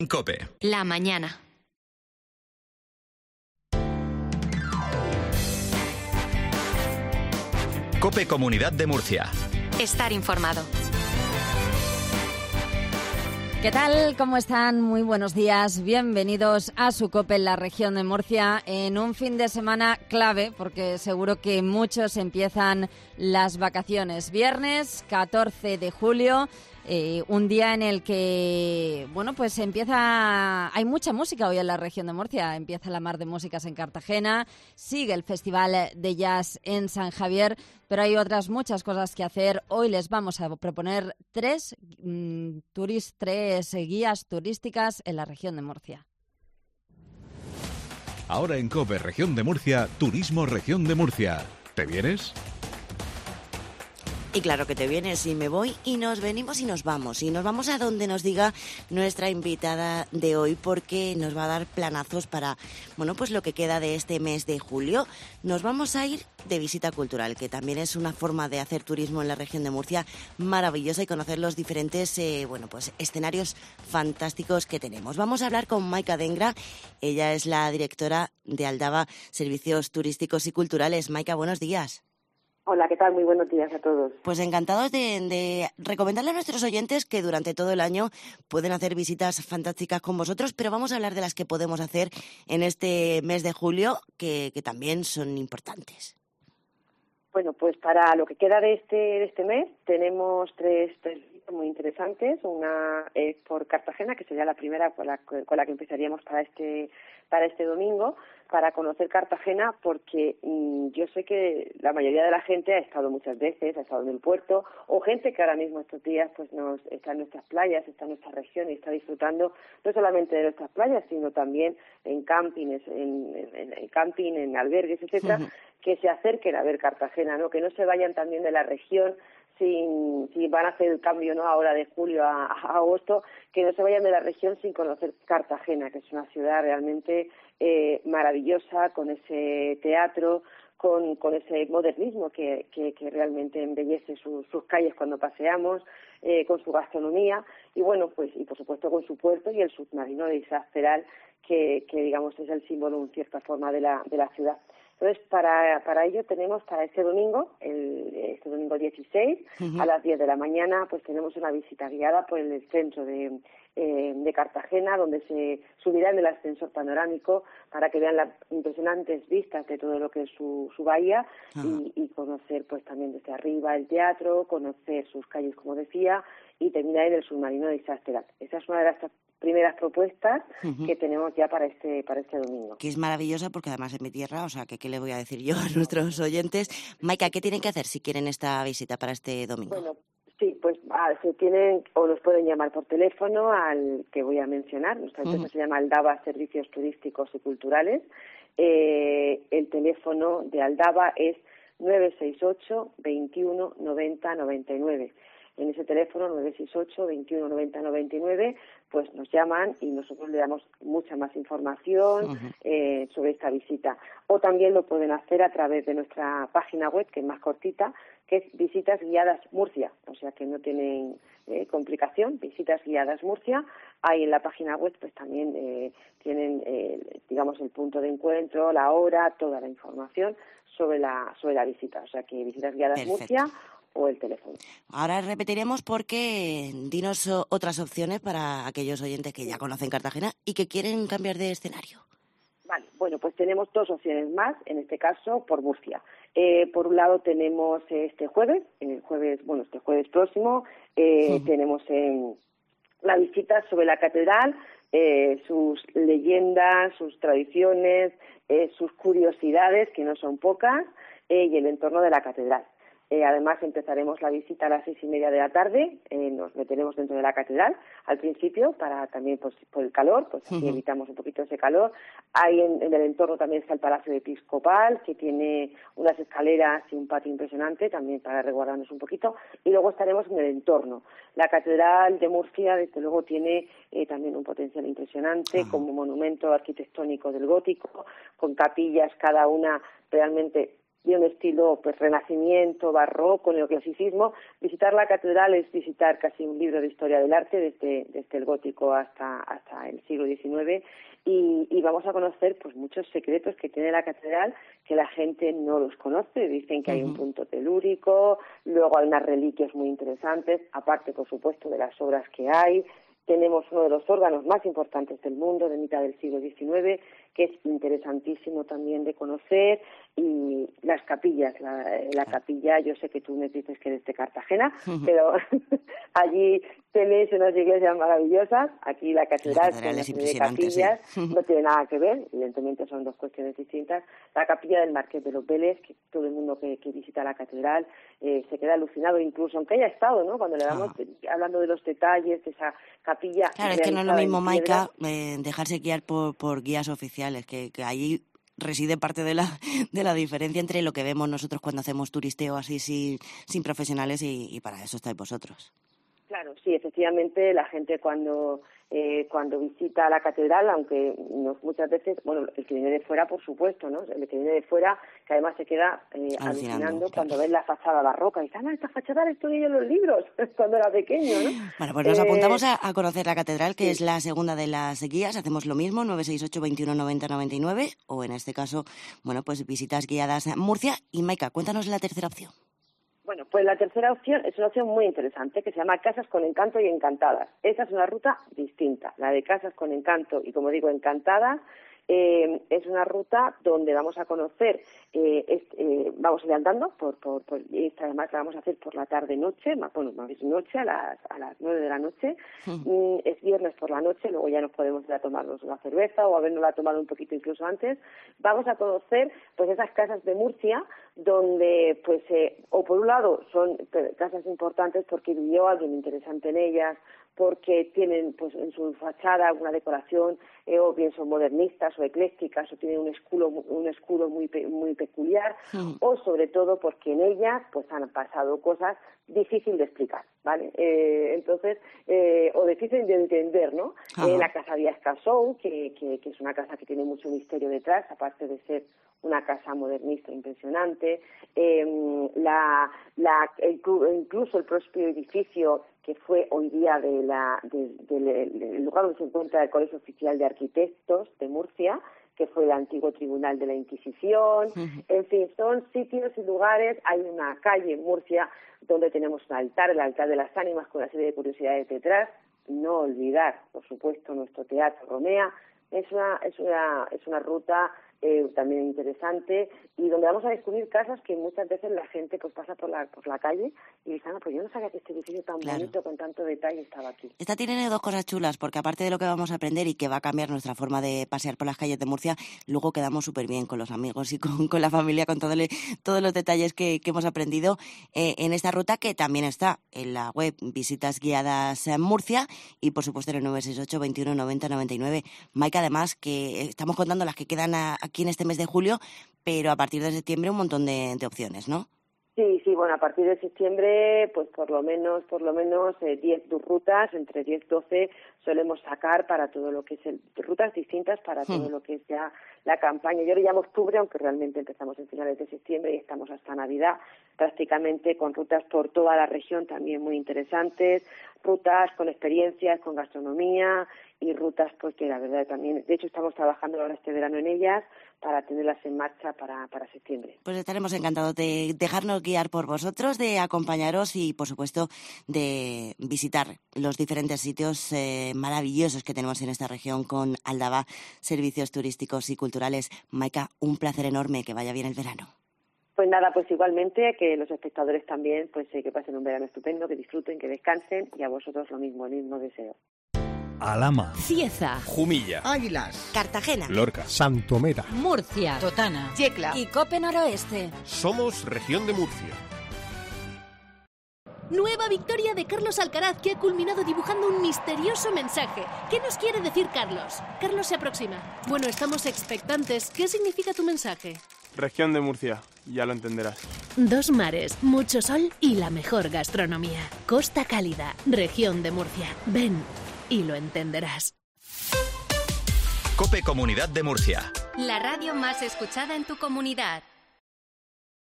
COPE. La mañana. COPE Comunidad de Murcia. Estar informado. ¿Qué tal? ¿Cómo están? Muy buenos días. Bienvenidos a su COPE en la región de Murcia en un fin de semana clave porque seguro que muchos empiezan las vacaciones. Viernes 14 de julio. Un día en el que, bueno, pues hay mucha música hoy en la región de Murcia. Empieza la Mar de Músicas en Cartagena, sigue el Festival de Jazz en San Javier, pero hay otras muchas cosas que hacer. Hoy les vamos a proponer tres guías turísticas en la región de Murcia. Ahora en COPE Región de Murcia, Turismo Región de Murcia. ¿Te vienes? Y claro que te vienes, y me voy, y nos venimos y nos vamos. Y nos vamos a donde nos diga nuestra invitada de hoy, porque nos va a dar planazos para, bueno, pues lo que queda de este mes de julio. Nos vamos a ir de visita cultural, que también es una forma de hacer turismo en la región de Murcia maravillosa y conocer los diferentes, escenarios fantásticos que tenemos. Vamos a hablar con Maika Dengra. Ella es la directora de Aldaba Servicios Turísticos y Culturales. Maika, buenos días. Hola, ¿qué tal? Muy buenos días a todos. Pues encantados de recomendarle a nuestros oyentes que durante todo el año pueden hacer visitas fantásticas con vosotros, pero vamos a hablar de las que podemos hacer en este mes de julio, que también son importantes. Bueno, pues para lo que queda de este mes tenemos tres visitas muy interesantes. Una es por Cartagena, que sería la primera con la que empezaríamos para este domingo, para conocer Cartagena, porque yo sé que la mayoría de la gente ha estado muchas veces, ha estado en el puerto, o gente que ahora mismo estos días pues está en nuestras playas, está en nuestra región y está disfrutando no solamente de nuestras playas, sino también en campings, en camping, en albergues, etcétera, que se acerquen a ver Cartagena, ¿no? Que no se vayan también de la región si van a hacer el cambio, ¿no? Ahora de julio a agosto, que no se vayan de la región sin conocer Cartagena, que es una ciudad realmente maravillosa, con ese teatro, con ese modernismo que realmente embellece sus calles cuando paseamos, con su gastronomía y bueno, pues y por supuesto con su puerto y el submarino de Isaac Peral, que digamos es el símbolo en cierta forma de la ciudad. Entonces, para ello tenemos para este domingo 16, a las 10 de la mañana, pues tenemos una visita guiada por el centro de Cartagena, donde se subirá en el ascensor panorámico para que vean las impresionantes vistas de todo lo que es su bahía y conocer pues también desde arriba el teatro, conocer sus calles, como decía, y terminar en el submarino de Isaac Peral. Esa es una de las primeras propuestas que tenemos ya para este domingo. Que es maravillosa porque además es mi tierra, o sea, que qué le voy a decir yo a nuestros oyentes. Maika, ¿qué tienen que hacer si quieren esta visita para este domingo? Bueno, sí, pues se tienen o nos pueden llamar por teléfono al que voy a mencionar. Nuestra empresa se llama Aldaba Servicios Turísticos y Culturales. El teléfono de Aldaba es 968 21 90 99. En ese teléfono 968 21 90 99 pues nos llaman y nosotros le damos mucha más información sobre esta visita. O también lo pueden hacer a través de nuestra página web, que es más cortita, que es Visitas Guiadas Murcia, o sea que no tienen complicación, Visitas Guiadas Murcia. Ahí en la página web pues también tienen digamos el punto de encuentro, la hora, toda la información sobre la visita, o sea que Visitas Guiadas Perfecto. Murcia o el teléfono. Ahora repetiremos porque dinos otras opciones para aquellos oyentes que ya conocen Cartagena y que quieren cambiar de escenario. Vale, bueno, pues tenemos dos opciones más, en este caso por Murcia. Por un lado tenemos este jueves próximo, tenemos la visita sobre la catedral, sus leyendas, sus tradiciones, sus curiosidades, que no son pocas, y el entorno de la catedral. Además empezaremos la visita a las 6:30 de la tarde, nos meteremos dentro de la catedral al principio para también pues por el calor, pues así evitamos un poquito ese calor. Ahí en el entorno también está el Palacio Episcopal, que tiene unas escaleras y un patio impresionante también para resguardarnos un poquito, y luego estaremos en el entorno. La Catedral de Murcia desde luego tiene también un potencial impresionante como monumento arquitectónico del gótico, con capillas cada una realmente de un estilo pues renacimiento, barroco, neoclasicismo. Visitar la catedral es visitar casi un libro de historia del arte desde el gótico hasta el siglo XIX, y vamos a conocer pues muchos secretos que tiene la catedral que la gente no los conoce. Dicen que hay un punto telúrico, luego hay unas reliquias muy interesantes, aparte por supuesto de las obras que hay. Tenemos uno de los órganos más importantes del mundo de mitad del siglo XIX, que es interesantísimo también de conocer, y las capillas. La capilla, yo sé que tú me dices que eres de Cartagena, pero allí tenéis unas iglesias maravillosas. Aquí la catedral tiene de capillas, no tiene nada que ver, evidentemente son dos cuestiones distintas. La capilla del Marqués de los Vélez, que todo el mundo que visita la catedral se queda alucinado, incluso aunque haya estado, ¿no? Cuando le damos hablando de los detalles de esa capilla. Claro, es que no es lo mismo, Maika, dejarse guiar por guías oficiales, que allí reside parte de la diferencia entre lo que vemos nosotros cuando hacemos turisteo así sin profesionales, y para eso estáis vosotros. Claro, sí, efectivamente, la gente cuando visita la catedral, aunque muchas veces, bueno, el que viene de fuera, por supuesto, ¿no? El que viene de fuera, que además se queda alucinando cuando ves la fachada barroca, y dice, esta fachada la estoy yo en los libros, cuando era pequeño, ¿no? Bueno, pues nos apuntamos a conocer la catedral, que es la segunda de las guías. Hacemos lo mismo, 968 21 90 99, o en este caso, bueno, pues visitas guiadas a Murcia. Y Maika, cuéntanos la tercera opción. Bueno, pues la tercera opción es una opción muy interesante que se llama Casas con Encanto y Encantadas. Esa es una ruta distinta. La de Casas con Encanto y, como digo, Encantadas, es una ruta donde vamos a conocer, vamos a ir andando y esta además la vamos a hacer por la tarde-noche, más noche, a las 9 de la noche. Es viernes por la noche, luego ya nos podemos ir a tomarnos una cerveza o habernosla tomado un poquito incluso antes. Vamos a conocer pues esas casas de Murcia donde pues o por un lado son casas importantes porque vivió alguien interesante en ellas, porque tienen pues en su fachada alguna decoración, o bien son modernistas o eclécticas, o tienen un escudo muy peculiar, o sobre todo porque en ellas pues han pasado cosas difíciles de explicar, ¿vale? Entonces, o difícil de entender, ¿no? La casa Díaz Casou, que es una casa que tiene mucho misterio detrás, aparte de ser una casa modernista impresionante, incluso el propio edificio que fue hoy día del lugar donde se encuentra el Colegio Oficial de Arquitectos de Murcia, que fue el antiguo Tribunal de la Inquisición. En fin, son sitios y lugares. Hay una calle en Murcia donde tenemos un altar, el altar de las ánimas, con una serie de curiosidades detrás. No olvidar, por supuesto, nuestro Teatro Romea. Es una ruta también interesante, y donde vamos a descubrir casas que muchas veces la gente pues pasa por la calle y dice, pues yo no sabía que este edificio tan bonito, con tanto detalle, estaba aquí. Esta tiene dos cosas chulas, porque aparte de lo que vamos a aprender y que va a cambiar nuestra forma de pasear por las calles de Murcia, luego quedamos súper bien con los amigos y con la familia, con todos los detalles que hemos aprendido en esta ruta, que también está en la web Visitas Guiadas en Murcia, y por supuesto en el 968 21 90 99. Maika, además, que estamos contando las que quedan aquí en este mes de julio, pero a partir de septiembre un montón de opciones, ¿no? Sí, bueno, a partir de septiembre, pues por lo menos 10 rutas, entre 10 y 12 solemos sacar para todo lo que es rutas distintas para todo lo que es ya la campaña. Yo le llamo octubre, aunque realmente empezamos en finales de septiembre y estamos hasta Navidad, prácticamente con rutas por toda la región también muy interesantes, rutas con experiencias, con gastronomía, y rutas pues que la verdad también, de hecho estamos trabajando ahora este verano en ellas para tenerlas en marcha para septiembre. Pues estaremos encantados de dejarnos guiar por vosotros, de acompañaros y por supuesto de visitar los diferentes sitios maravillosos que tenemos en esta región con Aldaba, servicios turísticos y culturales. Maika, un placer enorme, que vaya bien el verano. Pues nada, pues igualmente, que los espectadores también pues que pasen un verano estupendo, que disfruten, que descansen, y a vosotros lo mismo, el mismo deseo. Alhama, Cieza, Jumilla, Águilas, Cartagena, Lorca, Santomera, Murcia, Totana, Yecla y Cope Noroeste. Somos Región de Murcia. Nueva victoria de Carlos Alcaraz, que ha culminado dibujando un misterioso mensaje. ¿Qué nos quiere decir Carlos? Carlos se aproxima. Bueno, estamos expectantes. ¿Qué significa tu mensaje? Región de Murcia, ya lo entenderás. Dos mares, mucho sol y la mejor gastronomía. Costa Cálida, Región de Murcia. Ven y lo entenderás. Cope Comunidad de Murcia. La radio más escuchada en tu comunidad.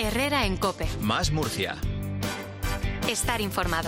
Herrera en COPE. Más Murcia. Estar informado.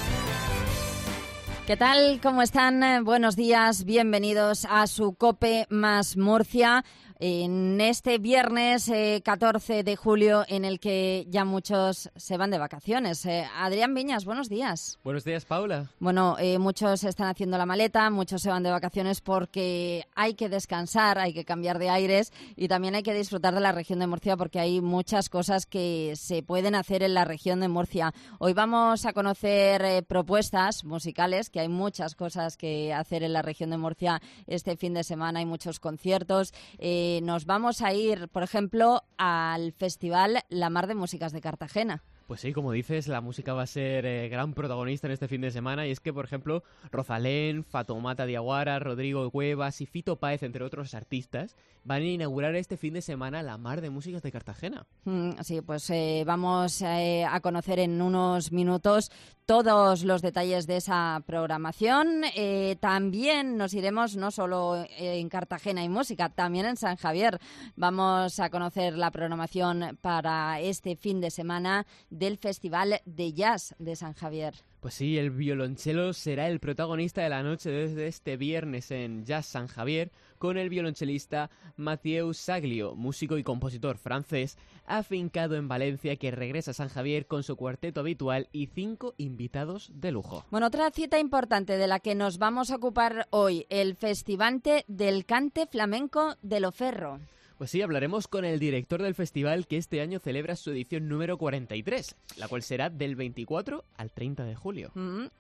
¿Qué tal? ¿Cómo están? Buenos días, bienvenidos a su COPE Más Murcia. En este viernes 14 de julio, en el que ya muchos se van de vacaciones. Adrián Viñas, buenos días. Buenos días, Paula. Bueno, muchos están haciendo la maleta, muchos se van de vacaciones porque hay que descansar, hay que cambiar de aires y también hay que disfrutar de la región de Murcia porque hay muchas cosas que se pueden hacer en la región de Murcia. Hoy vamos a conocer propuestas musicales, que hay muchas cosas que hacer en la región de Murcia este fin de semana, hay muchos conciertos. Nos vamos a ir, por ejemplo, al Festival La Mar de Músicas de Cartagena. Pues sí, como dices, la música va a ser gran protagonista en este fin de semana y es que, por ejemplo, Rosalén, Fatoumata Diawara, Rodrigo Cuevas y Fito Páez, entre otros artistas, van a inaugurar este fin de semana La Mar de Músicas de Cartagena. Sí, pues vamos a conocer en unos minutos todos los detalles de esa programación. También nos iremos no solo en Cartagena y música, también en San Javier. Vamos a conocer la programación para este fin de semana del Festival de Jazz de San Javier. Pues sí, el violonchelo será el protagonista de la noche desde este viernes en Jazz San Javier, con el violonchelista Mathieu Saglio, músico y compositor francés, afincado en Valencia, que regresa a San Javier con su cuarteto habitual y 5 invitados de lujo. Bueno, otra cita importante de la que nos vamos a ocupar hoy, el Festival del Cante Flamenco de Loferro. Pues sí, hablaremos con el director del festival, que este año celebra su edición número 43, la cual será del 24 al 30 de julio.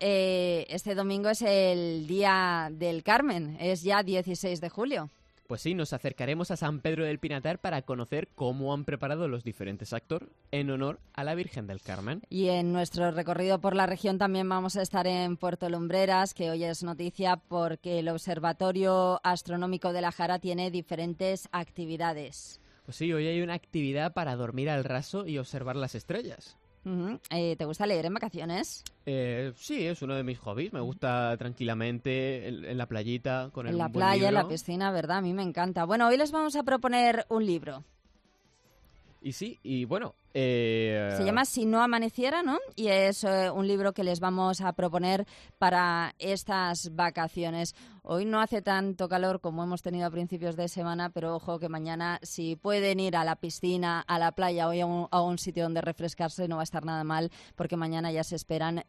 Este domingo es el Día del Carmen, es ya 16 de julio. Pues sí, nos acercaremos a San Pedro del Pinatar para conocer cómo han preparado los diferentes actores en honor a la Virgen del Carmen. Y en nuestro recorrido por la región también vamos a estar en Puerto Lumbreras, que hoy es noticia porque el Observatorio Astronómico de la Jara tiene diferentes actividades. Pues sí, hoy hay una actividad para dormir al raso y observar las estrellas. ¿Te gusta leer en vacaciones? Sí, es uno de mis hobbies. Me gusta tranquilamente en la playita con el En la buen playa, libro. en la piscina, ¿verdad? A mí me encanta. Bueno, hoy les vamos a proponer un libro. Y sí, y bueno... Se llama Si no amaneciera, ¿no? Y es un libro que les vamos a proponer para estas vacaciones. Hoy no hace tanto calor como hemos tenido a principios de semana, pero ojo que mañana, si pueden ir a la piscina, a la playa o a un sitio donde refrescarse, no va a estar nada mal, porque mañana ya se esperan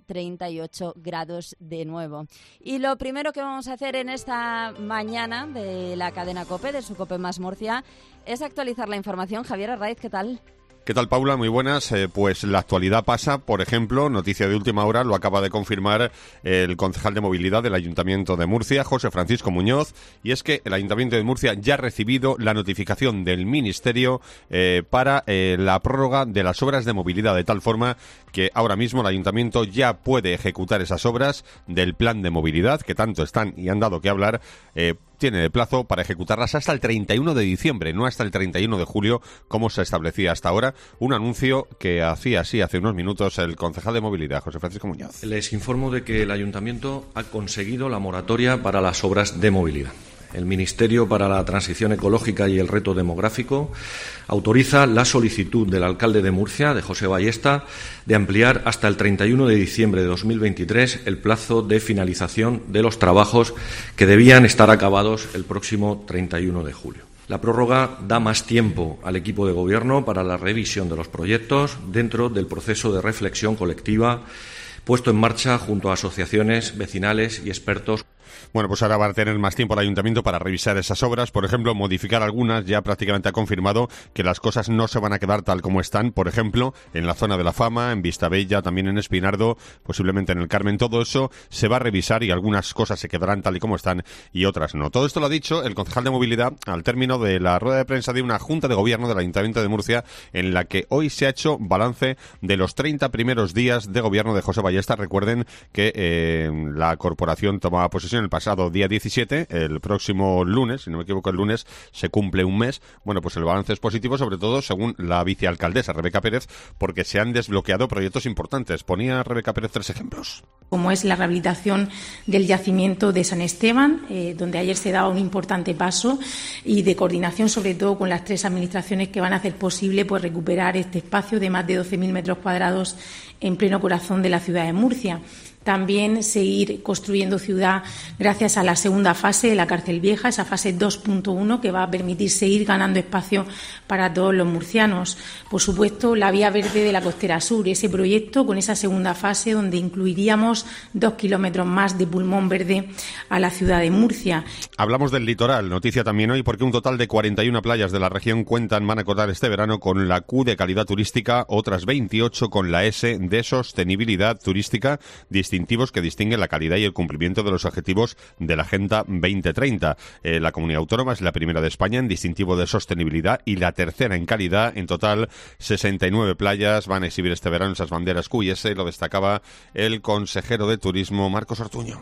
38 grados de nuevo. Y lo primero que vamos a hacer en esta mañana de la cadena COPE, de su COPE Más Murcia, es actualizar la información. Javier Arraiz, ¿qué tal? ¿Qué tal, Paula? Muy buenas. Pues la actualidad pasa, por ejemplo, noticia de última hora, lo acaba de confirmar el concejal de movilidad del Ayuntamiento de Murcia, José Francisco Muñoz, y es que el Ayuntamiento de Murcia ya ha recibido la notificación del Ministerio para la prórroga de las obras de movilidad, de tal forma que ahora mismo el Ayuntamiento ya puede ejecutar esas obras del plan de movilidad, que tanto están y han dado que hablar. Tiene de plazo para ejecutarlas hasta el 31 de diciembre, no hasta el 31 de julio, como se establecía hasta ahora. Un anuncio que hacía así hace unos minutos el concejal de movilidad, José Francisco Muñoz. Les informo de que el Ayuntamiento ha conseguido la moratoria para las obras de movilidad. El Ministerio para la Transición Ecológica y el Reto Demográfico autoriza la solicitud del alcalde de Murcia, de José Ballesta, de ampliar hasta el 31 de diciembre de 2023 el plazo de finalización de los trabajos que debían estar acabados el próximo 31 de julio. La prórroga da más tiempo al equipo de gobierno para la revisión de los proyectos dentro del proceso de reflexión colectiva puesto en marcha junto a asociaciones vecinales y expertos. Bueno, pues ahora va a tener más tiempo el Ayuntamiento para revisar esas obras, por ejemplo, modificar algunas. Ya prácticamente ha confirmado que las cosas no se van a quedar tal como están, por ejemplo, en la zona de la Fama, en Vistabella, también en Espinardo, posiblemente en el Carmen. Todo eso se va a revisar y algunas cosas se quedarán tal y como están y otras no. Todo esto lo ha dicho el concejal de movilidad al término de la rueda de prensa de una junta de gobierno del Ayuntamiento de Murcia, en la que hoy se ha hecho balance de los 30 primeros días de gobierno de José Ballesta. Recuerden que la corporación tomaba posesión ocasión el pasado día 17, el próximo lunes, si no me equivoco el lunes, se cumple un mes. Bueno, pues el balance es positivo, sobre todo según la vicealcaldesa Rebeca Pérez, porque se han desbloqueado proyectos importantes. Ponía Rebeca Pérez 3 ejemplos. Como es la rehabilitación del yacimiento de San Esteban, donde ayer se daba un importante paso, y de coordinación sobre todo con las 3 administraciones que van a hacer posible pues recuperar este espacio de más de 12.000 metros cuadrados en pleno corazón de la ciudad de Murcia. También seguir construyendo ciudad gracias a la segunda fase de la Cárcel Vieja, esa fase 2.1 que va a permitir seguir ganando espacio para todos los murcianos. Por supuesto, la vía verde de la Costera Sur, ese proyecto con esa segunda fase donde incluiríamos 2 kilómetros más de pulmón verde a la ciudad de Murcia. Hablamos del litoral, noticia también hoy, porque un total de 41 playas de la región van a contar este verano con la Q de calidad turística, otras 28 con la S de sostenibilidad turística, distintivos que distinguen la calidad y el cumplimiento de los objetivos de la Agenda 2030. La comunidad autónoma es la primera de España en distintivo de sostenibilidad y la tercera en calidad. En total, 69 playas van a exhibir este verano esas banderas QS, lo destacaba el consejero de Turismo, Marcos Ortuño.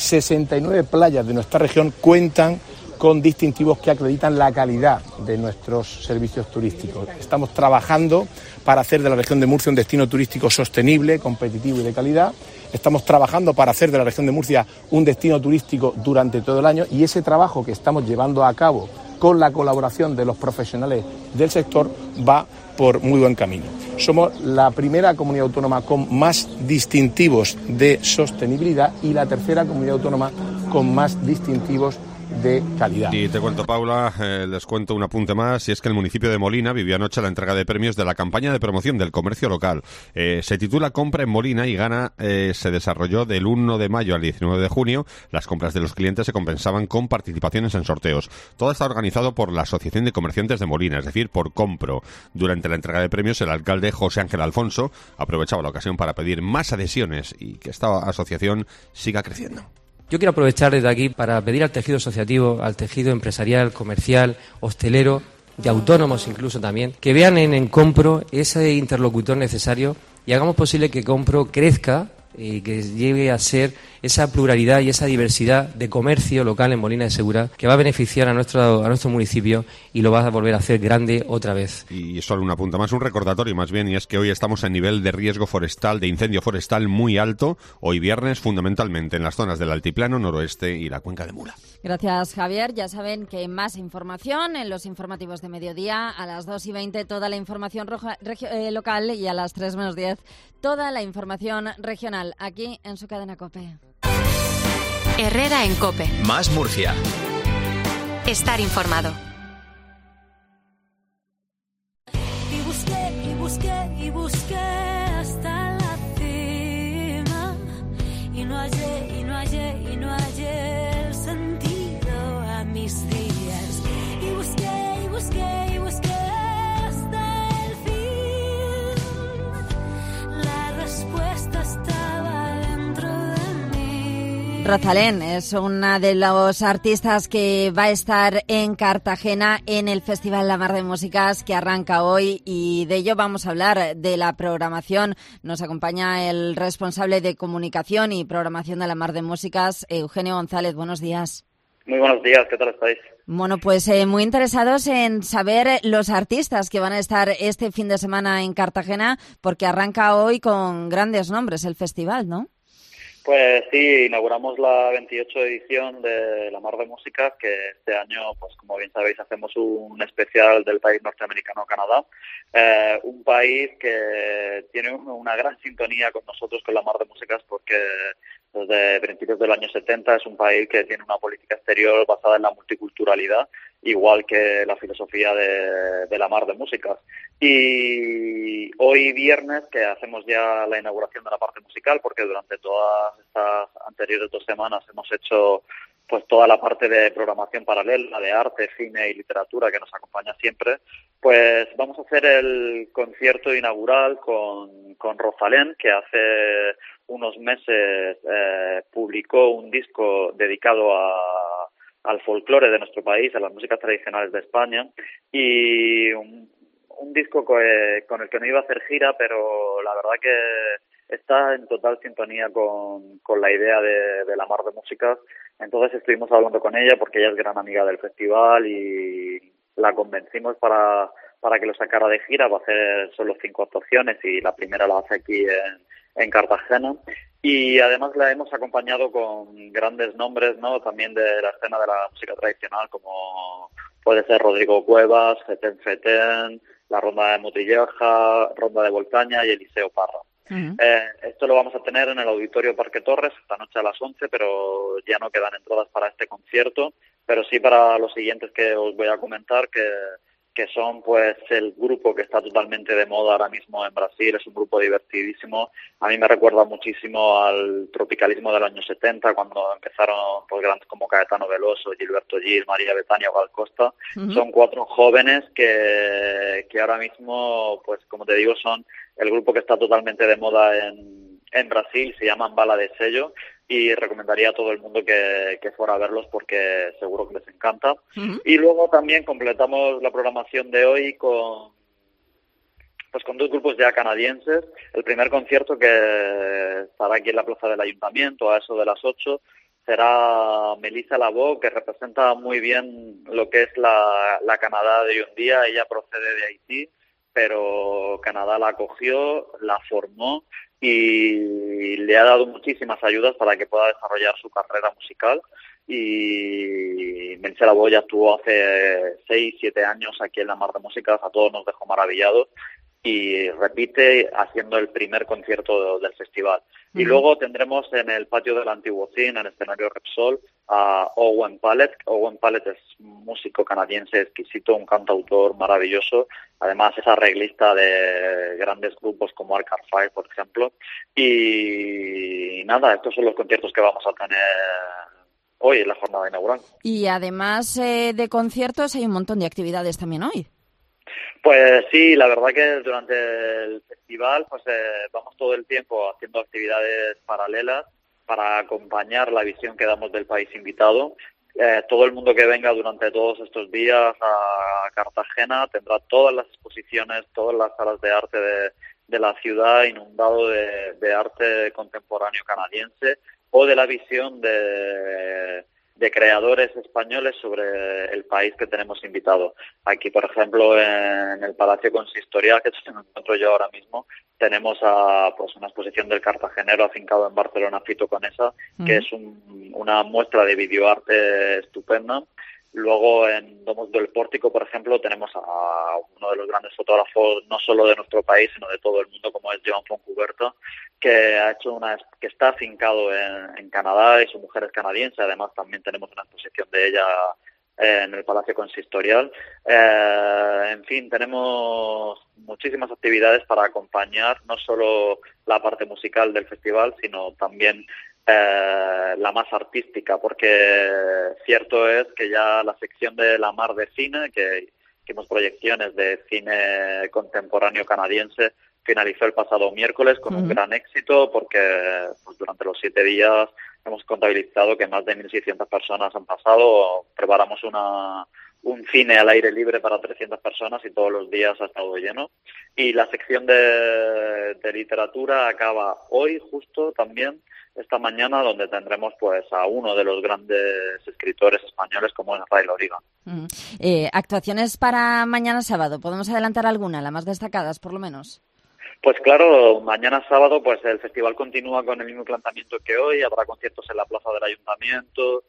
69 playas de nuestra región cuentan con distintivos que acreditan la calidad de nuestros servicios turísticos. Estamos trabajando para hacer de la región de Murcia un destino turístico sostenible, competitivo y de calidad. Estamos trabajando para hacer de la región de Murcia un destino turístico durante todo el año, y ese trabajo que estamos llevando a cabo con la colaboración de los profesionales del sector va por muy buen camino. Somos la primera comunidad autónoma con más distintivos de sostenibilidad y la tercera comunidad autónoma con más distintivos de calidad. Y te cuento, Paula, les cuento un apunte más, y es que el municipio de Molina vivió anoche la entrega de premios de la campaña de promoción del comercio local. Se titula Compra en Molina y Gana. Se desarrolló del 1 de mayo al 19 de junio. Las compras de los clientes se compensaban con participaciones en sorteos. Todo está organizado por la Asociación de Comerciantes de Molina, es decir, por Compro. Durante la entrega de premios, el alcalde José Ángel Alfonso aprovechaba la ocasión para pedir más adhesiones y que esta asociación siga creciendo. Yo quiero aprovechar desde aquí para pedir al tejido asociativo, al tejido empresarial, comercial, hostelero, de autónomos incluso también, que vean en Compro ese interlocutor necesario y hagamos posible que Compro crezca y que llegue a ser esa pluralidad y esa diversidad de comercio local en Molina de Segura, que va a beneficiar a nuestro municipio y lo va a volver a hacer grande otra vez. Y solo una punta más, un recordatorio más bien, y es que hoy estamos en nivel de riesgo forestal, de incendio forestal muy alto, hoy viernes, fundamentalmente en las zonas del Altiplano, Noroeste y la Cuenca de Mula. Gracias, Javier. Ya saben que hay más información en los informativos de mediodía, a las 2:20 toda la información local y a las 3:10 toda la información regional, aquí en su cadena COPE. Herrera en COPE. Más Murcia. Estar informado. Y busqué, y busqué, y busqué hasta la cima. Y no hallé, y no hallé, y no hallé el sentido a mis días. Y busqué, y busqué, y busqué hasta el fin. La respuesta estaba dentro de mí. Rosalén es una de los artistas que va a estar en Cartagena en el Festival La Mar de Músicas, que arranca hoy, y de ello vamos a hablar, de la programación. Nos acompaña el responsable de comunicación y programación de La Mar de Músicas, Eugenio González. Buenos días. Muy buenos días, ¿qué tal estáis? Bueno, pues muy interesados en saber los artistas que van a estar este fin de semana en Cartagena, porque arranca hoy con grandes nombres el festival, ¿no? Pues sí, inauguramos la 28 edición de La Mar de Músicas, que este año, pues como bien sabéis, hacemos un especial del país norteamericano, Canadá, un país que tiene una gran sintonía con nosotros, con La Mar de Músicas, porque desde principios del año 70 es un país que tiene una política exterior basada en la multiculturalidad, igual que la filosofía de La Mar de Músicas. Y hoy viernes, que hacemos ya la inauguración de la parte musical, porque durante todas estas anteriores 2 semanas hemos hecho pues toda la parte de programación paralela, de arte, cine y literatura que nos acompaña siempre, pues vamos a hacer el concierto inaugural con Rosalén, que hace unos meses publicó un disco dedicado al folclore de nuestro país, a las músicas tradicionales de España, y un disco con el que no iba a hacer gira, pero la verdad está en total sintonía con la idea de la Mar de Músicas. Entonces estuvimos hablando con ella porque ella es gran amiga del festival y la convencimos para que lo sacara de gira. Va a hacer solo 5 actuaciones y la primera la hace aquí en Cartagena. Y además la hemos acompañado con grandes nombres, ¿no? También de la escena de la música tradicional, como puede ser Rodrigo Cuevas, Feten, la Ronda de Motilleja, Ronda de Voltaña y Eliseo Parra. Esto lo vamos a tener en el Auditorio Parque Torres esta noche a las 11, pero ya no quedan entradas para este concierto, pero sí para los siguientes que os voy a comentar, que son pues el grupo que está totalmente de moda ahora mismo en Brasil. Es un grupo divertidísimo. A mí me recuerda muchísimo al tropicalismo del año 70, cuando empezaron pues grandes como Caetano Veloso, Gilberto Gil, María Bethânia o Gal Costa. Son 4 jóvenes que ahora mismo, pues como te digo, son el grupo que está totalmente de moda en Brasil. Se llaman Bala de Sello y recomendaría a todo el mundo que fuera a verlos porque seguro que les encanta. Y luego también completamos la programación de hoy con 2 grupos ya canadienses. El primer concierto, que estará aquí en la plaza del Ayuntamiento a eso de las 8, será Melissa Labo, que representa muy bien lo que es la Canadá de hoy en día. Ella procede de Haití, pero Canadá la acogió, la formó y le ha dado muchísimas ayudas para que pueda desarrollar su carrera musical. Y Melissa Labo ya estuvo hace 6-7 años aquí en la Mar de Músicas, a todos nos dejó maravillados y repite haciendo el primer concierto del festival. Y luego tendremos en el patio del Antiguo Cine, en el escenario Repsol, a Owen Pallett. Owen Pallett es un músico canadiense exquisito, un cantautor maravilloso. Además es arreglista de grandes grupos como Arcade Fire, por ejemplo. Y nada, estos son los conciertos que vamos a tener hoy en la jornada inaugural. Y además de conciertos hay un montón de actividades también hoy. Pues sí, la verdad que durante el festival pues vamos todo el tiempo haciendo actividades paralelas para acompañar la visión que damos del país invitado. Todo el mundo que venga durante todos estos días a Cartagena tendrá todas las exposiciones, todas las salas de arte de la ciudad, inundado de arte contemporáneo canadiense o de la visión de creadores españoles sobre el país que tenemos invitado. Aquí, por ejemplo, en el Palacio Consistorial, que es donde me encuentro yo ahora mismo, tenemos una exposición del cartagenero afincado en Barcelona, Fito Conesa, que es una muestra de videoarte estupenda. Luego, en Domos del Pórtico, por ejemplo, tenemos a uno de los grandes fotógrafos, no solo de nuestro país, sino de todo el mundo, como es Joan Fontcuberta, que está afincado en Canadá y su mujer es canadiense. Además, también tenemos una exposición de ella en el Palacio Consistorial. En fin, tenemos muchísimas actividades para acompañar no solo la parte musical del festival, sino también la más artística, porque cierto es que ya la sección de la Mar de Cine, que hicimos proyecciones de cine contemporáneo canadiense, finalizó el pasado miércoles con un gran éxito, porque pues, durante los 7 días hemos contabilizado que más de 1.600 personas han pasado. Preparamos un cine al aire libre para 300 personas y todos los días ha estado lleno. Y la sección de literatura acaba hoy justo también, esta mañana, donde tendremos pues a uno de los grandes escritores españoles como es Ray Loriga. Actuaciones para mañana sábado, ¿podemos adelantar alguna, las más destacadas por lo menos? Pues claro, mañana sábado pues el festival continúa con el mismo planteamiento que hoy. Habrá conciertos en la plaza del Ayuntamiento,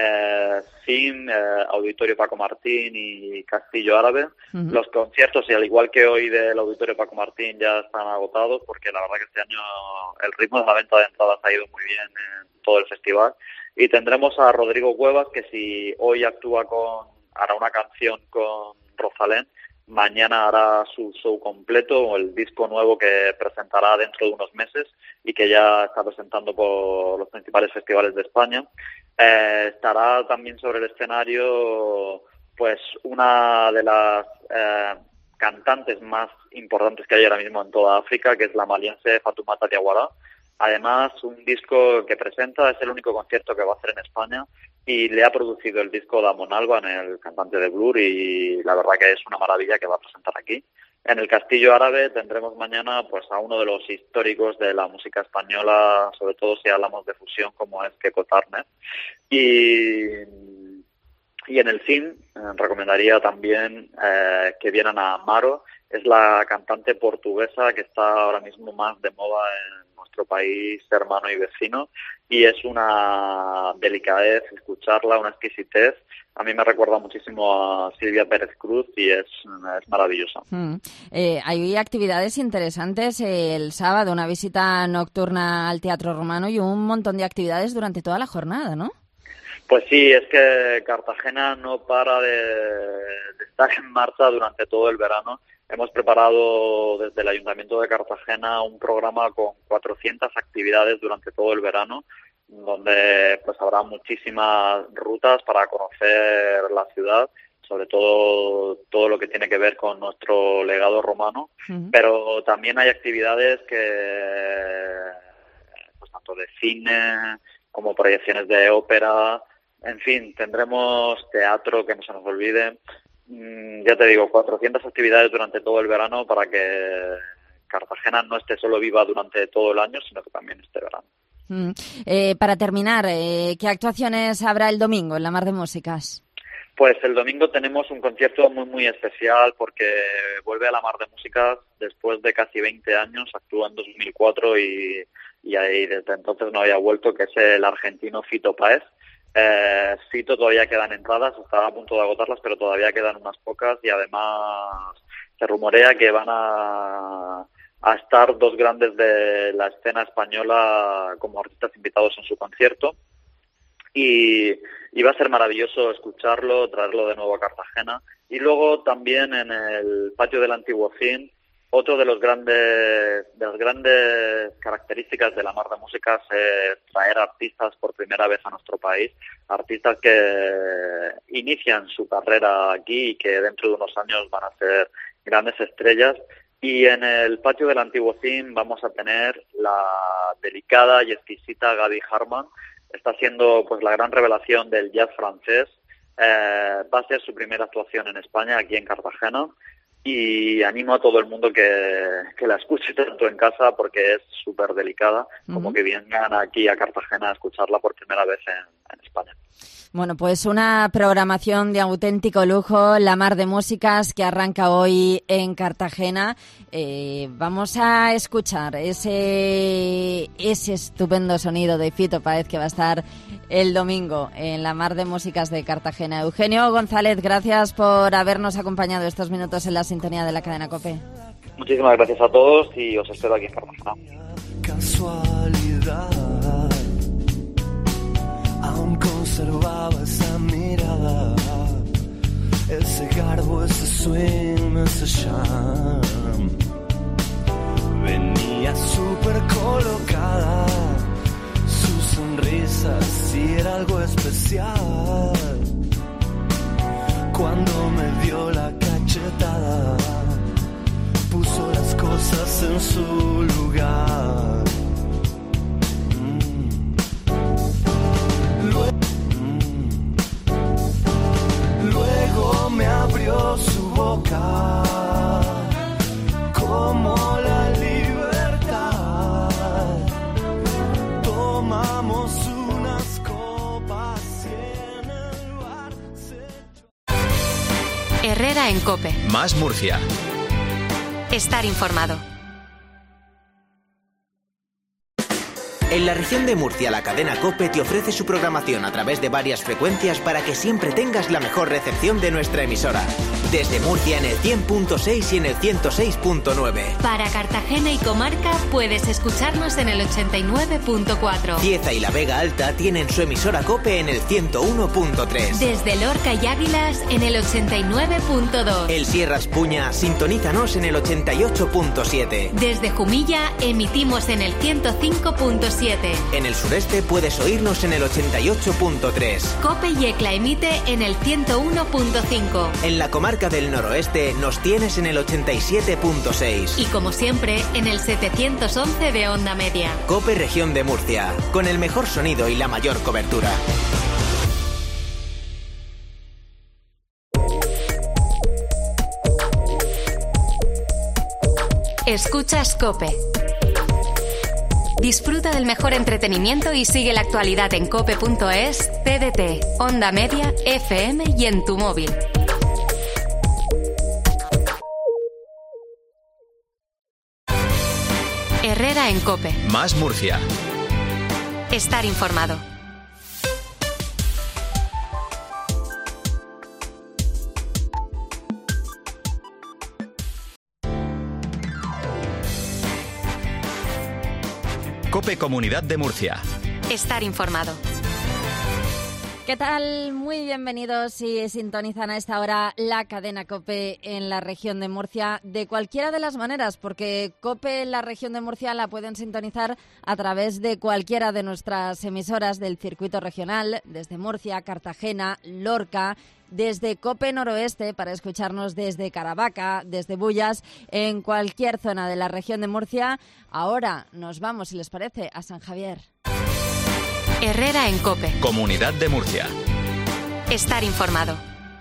CIM, Auditorio Paco Martín y Castillo Árabe. Los conciertos, y al igual que hoy del Auditorio Paco Martín, ya están agotados, porque la verdad que este año el ritmo de la venta de entradas ha ido muy bien en todo el festival. Y tendremos a Rodrigo Cuevas, que si hoy hará una canción con Rosalén, mañana hará su show completo, el disco nuevo que presentará dentro de unos meses y que ya está presentando por los principales festivales de España. Estará también sobre el escenario pues una de las cantantes más importantes que hay ahora mismo en toda África, que es la maliense Fatoumata Diawara. Además, un disco que presenta, es el único concierto que va a hacer en España, y le ha producido el disco Damon Albarn, el cantante de Blur, y la verdad que es una maravilla que va a presentar aquí. En el Castillo Árabe tendremos mañana pues a uno de los históricos de la música española, sobre todo si hablamos de fusión, como es Keko Turner. Y en el CIM recomendaría también que vieran a Maro. Es la cantante portuguesa que está ahora mismo más de moda en nuestro país hermano y vecino, y es una delicadez escucharla, una exquisitez. A mí me recuerda muchísimo a Silvia Pérez Cruz y es maravillosa. Hay actividades interesantes el sábado, una visita nocturna al Teatro Romano y un montón de actividades durante toda la jornada, ¿no? Pues sí, es que Cartagena no para de estar en marcha durante todo el verano. Hemos preparado desde el Ayuntamiento de Cartagena un programa con 400 actividades durante todo el verano, donde pues habrá muchísimas rutas para conocer la ciudad, sobre todo lo que tiene que ver con nuestro legado romano, pero también hay actividades que pues tanto de cine como proyecciones de ópera, en fin, tendremos teatro, que no se nos olvide. Ya te digo, 400 actividades durante todo el verano para que Cartagena no esté solo viva durante todo el año, sino que también este verano. Para terminar, ¿qué actuaciones habrá el domingo en la Mar de Músicas? Pues el domingo tenemos un concierto muy, muy especial porque vuelve a la Mar de Músicas después de casi 20 años, actuó en 2004 y ahí desde entonces no había vuelto, que es el argentino Fito Páez. Fito todavía quedan entradas, estaba a punto de agotarlas, pero todavía quedan unas pocas y además se rumorea que van a estar dos grandes de la escena española como artistas invitados en su concierto y va a ser maravilloso escucharlo, traerlo de nuevo a Cartagena. Y luego también en el patio del Antiguo CIM, otro de las grandes características de la Mar de Músicas es traer artistas por primera vez a nuestro país, artistas que inician su carrera aquí y que dentro de unos años van a ser grandes estrellas. Y en el patio del Antiguo CIM vamos a tener la delicada y exquisita Gaby Harman. Está siendo pues la gran revelación del jazz francés. Va a ser su primera actuación en España, aquí en Cartagena. Y animo a todo el mundo que la escuche tanto en casa porque es súper delicada, como que vengan aquí a Cartagena a escucharla por primera vez en España. Bueno, pues una programación de auténtico lujo, la Mar de Músicas, que arranca hoy en Cartagena. Vamos a escuchar ese estupendo sonido de Fito Páez que va a estar el domingo en la Mar de Músicas de Cartagena. Eugenio González, gracias por habernos acompañado estos minutos en la sintonía de la cadena COPE. Muchísimas gracias a todos y os espero aquí en Cartagena. Casualidad, aún conservaba esa mirada, ese garbo, ese swing, ese charm. Venía súper colocada, su sonrisa sí era algo especial. Cuando me dio la cachetada, puso las cosas en su lugar. Luego me abrió su boca como la libertad. Tomamos unas copas y en el bar se... Herrera en COPE. Más Murcia. Estar informado. En la región de Murcia, la cadena COPE te ofrece su programación a través de varias frecuencias para que siempre tengas la mejor recepción de nuestra emisora. Desde Murcia en el 100.6 y en el 106.9. Para Cartagena y comarca puedes escucharnos en el 89.4. Cieza y la Vega Alta tienen su emisora COPE en el 101.3. Desde Lorca y Águilas en el 89.2. El Sierra Espuña, sintonízanos en el 88.7. Desde Jumilla emitimos en el 105.7. En el sureste puedes oírnos en el 88.3. COPE y ECLA emite en el 101.5. En la comarca del noroeste nos tienes en el 87.6. Y como siempre, en el 711 de onda media. COPE Región de Murcia, con el mejor sonido y la mayor cobertura. Escuchas COPE. Disfruta del mejor entretenimiento y sigue la actualidad en cope.es, TDT, Onda Media, FM y en tu móvil. Herrera en COPE. Más Murcia. Estar informado. COPE Comunidad de Murcia. Estar informado. ¿Qué tal? Muy bienvenidos si sintonizan a esta hora la cadena COPE en la región de Murcia, de cualquiera de las maneras, porque COPE en la región de Murcia la pueden sintonizar a través de cualquiera de nuestras emisoras del circuito regional, desde Murcia, Cartagena, Lorca, desde COPE Noroeste para escucharnos desde Caravaca, desde Bullas, en cualquier zona de la región de Murcia. Ahora nos vamos, si les parece, a San Javier. Herrera en COPE. Comunidad de Murcia. Estar informado.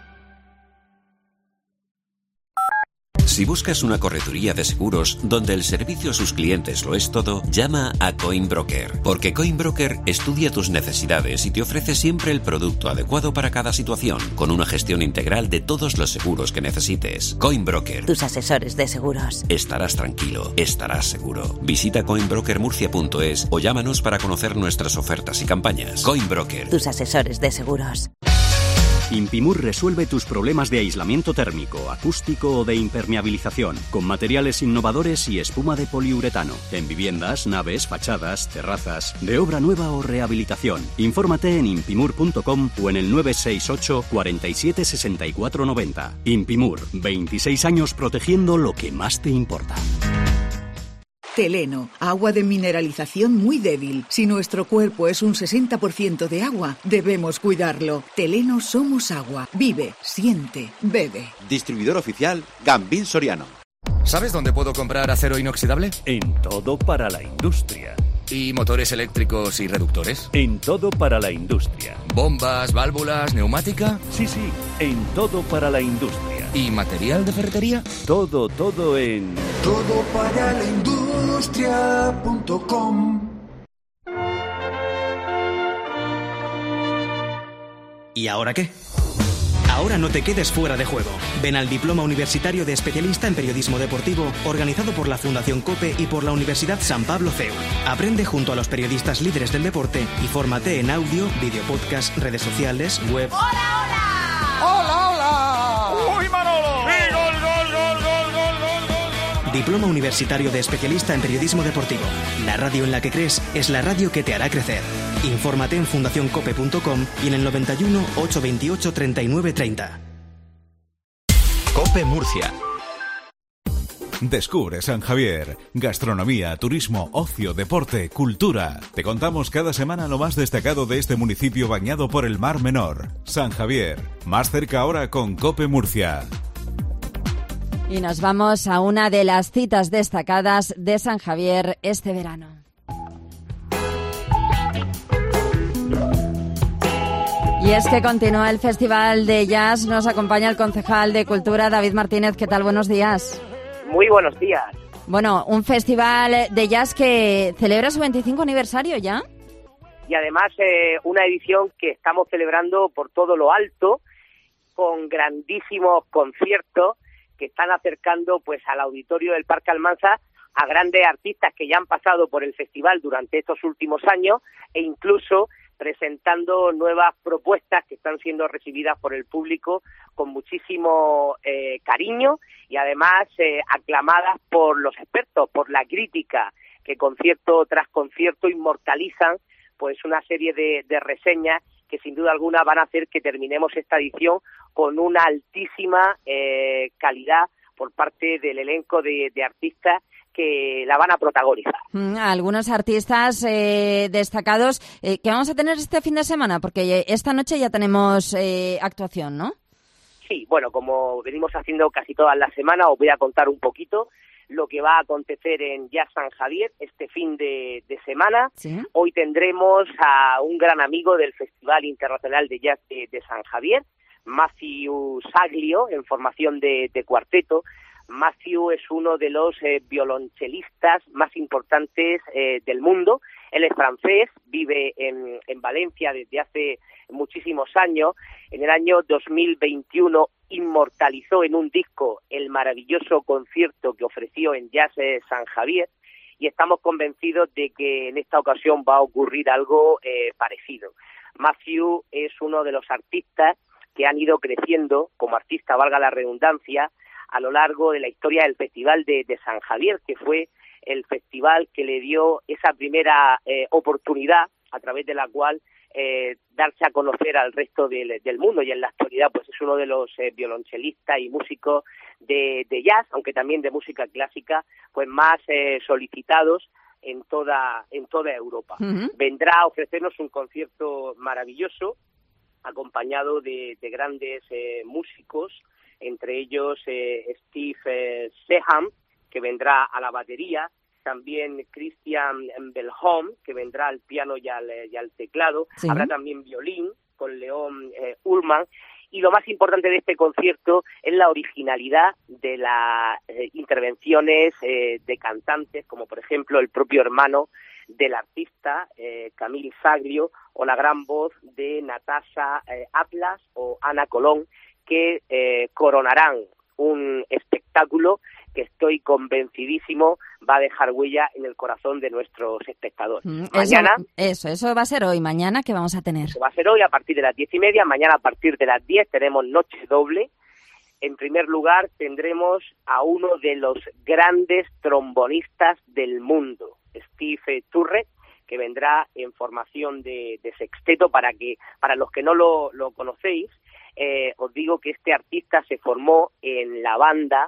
Si buscas una correduría de seguros donde el servicio a sus clientes lo es todo, llama a Coinbroker, porque Coinbroker estudia tus necesidades y te ofrece siempre el producto adecuado para cada situación, con una gestión integral de todos los seguros que necesites. Coinbroker. Tus asesores de seguros. Estarás tranquilo, estarás seguro. Visita coinbrokermurcia.es o llámanos para conocer nuestras ofertas y campañas. Coinbroker. Tus asesores de seguros. Impimur resuelve tus problemas de aislamiento térmico, acústico o de impermeabilización, con materiales innovadores y espuma de poliuretano, en viviendas, naves, fachadas, terrazas, de obra nueva o rehabilitación. Infórmate en impimur.com o en el 968 47 64 90. Impimur, 26 años protegiendo lo que más te importa. Teleno, agua de mineralización muy débil. Si nuestro cuerpo es un 60% de agua, debemos cuidarlo. Teleno somos agua. Vive, siente, bebe. Distribuidor oficial Gambil Soriano. ¿Sabes dónde puedo comprar acero inoxidable? En Todo para la Industria. ¿Y motores eléctricos y reductores? En Todo para la Industria. ¿Bombas, válvulas, neumática? Sí, en Todo para la Industria. ¿Y material de ferretería? Todo en todoparalaindustria.com. ¿Y ahora qué? Ahora no te quedes fuera de juego. Ven al Diploma Universitario de Especialista en Periodismo Deportivo, organizado por la Fundación COPE y por la Universidad San Pablo CEU. Aprende junto a los periodistas líderes del deporte y fórmate en audio, video podcast, redes sociales, web... ¡Uy, Manolo! ¡Y gol! Diploma Universitario de Especialista en Periodismo Deportivo. La radio en la que crees es la radio que te hará crecer. Infórmate en fundacioncope.com y en el 91 828 39 30. COPE Murcia. Descubre San Javier. Gastronomía, turismo, ocio, deporte, cultura. Te contamos cada semana lo más destacado de este municipio bañado por el Mar Menor. San Javier. Más cerca ahora con COPE Murcia. Y nos vamos a una de las citas destacadas de San Javier este verano. Y es que continúa el Festival de Jazz. Nos acompaña el concejal de Cultura, David Martínez. ¿Qué tal? Buenos días. Muy buenos días. Bueno, un festival de jazz que celebra su 25 aniversario ya. Y además una edición que estamos celebrando por todo lo alto, con grandísimos conciertos que están acercando pues al auditorio del Parque Almansa a grandes artistas que ya han pasado por el festival durante estos últimos años e incluso presentando nuevas propuestas que están siendo recibidas por el público con muchísimo cariño y además aclamadas por los expertos, por la crítica, que concierto tras concierto inmortalizan pues una serie de reseñas que sin duda alguna van a hacer que terminemos esta edición con una altísima calidad por parte del elenco de artistas que la van a protagonizar. Algunos artistas destacados que vamos a tener este fin de semana, porque esta noche ya tenemos actuación, ¿no? Sí, bueno, como venimos haciendo casi todas las semanas, os voy a contar un poquito lo que va a acontecer en Jazz San Javier este fin de semana. ¿Sí? Hoy tendremos a un gran amigo del Festival Internacional de Jazz de San Javier, Matthew Saglio, en formación de cuarteto. Matthew es uno de los violonchelistas más importantes del mundo. Él es francés, vive en Valencia desde hace muchísimos años. En el año 2021 inmortalizó en un disco el maravilloso concierto que ofreció en Jazz San Javier, y estamos convencidos de que en esta ocasión va a ocurrir algo parecido. Matthew es uno de los artistas que han ido creciendo como artista, valga la redundancia, a lo largo de la historia del Festival de San Javier, que fue el festival que le dio esa primera oportunidad a través de la cual darse a conocer al resto del mundo, y en la actualidad pues es uno de los violonchelistas y músicos de jazz, aunque también de música clásica, pues más solicitados en toda Europa. Vendrá a ofrecernos un concierto maravilloso, acompañado de grandes músicos, entre ellos Steve Seham, que vendrá a la batería, también Christian Belholm, que vendrá al piano y al teclado. Sí. Habrá también violín con León Ullman. Y lo más importante de este concierto es la originalidad de las intervenciones de cantantes, como por ejemplo el propio hermano del artista, Camille Saglio, o la gran voz de Natasha Atlas o Ana Colón, que coronarán un espectáculo que estoy convencidísimo va a dejar huella en el corazón de nuestros espectadores. Mañana... Eso va a ser hoy. Mañana, ¿qué vamos a tener? Va a ser hoy a partir de las 10:30, mañana a partir de las 10 tenemos noche doble. En primer lugar tendremos a uno de los grandes trombonistas del mundo, Steve Turret, que vendrá en formación de sexteto. Para los que no lo conocéis, os digo que este artista se formó en la banda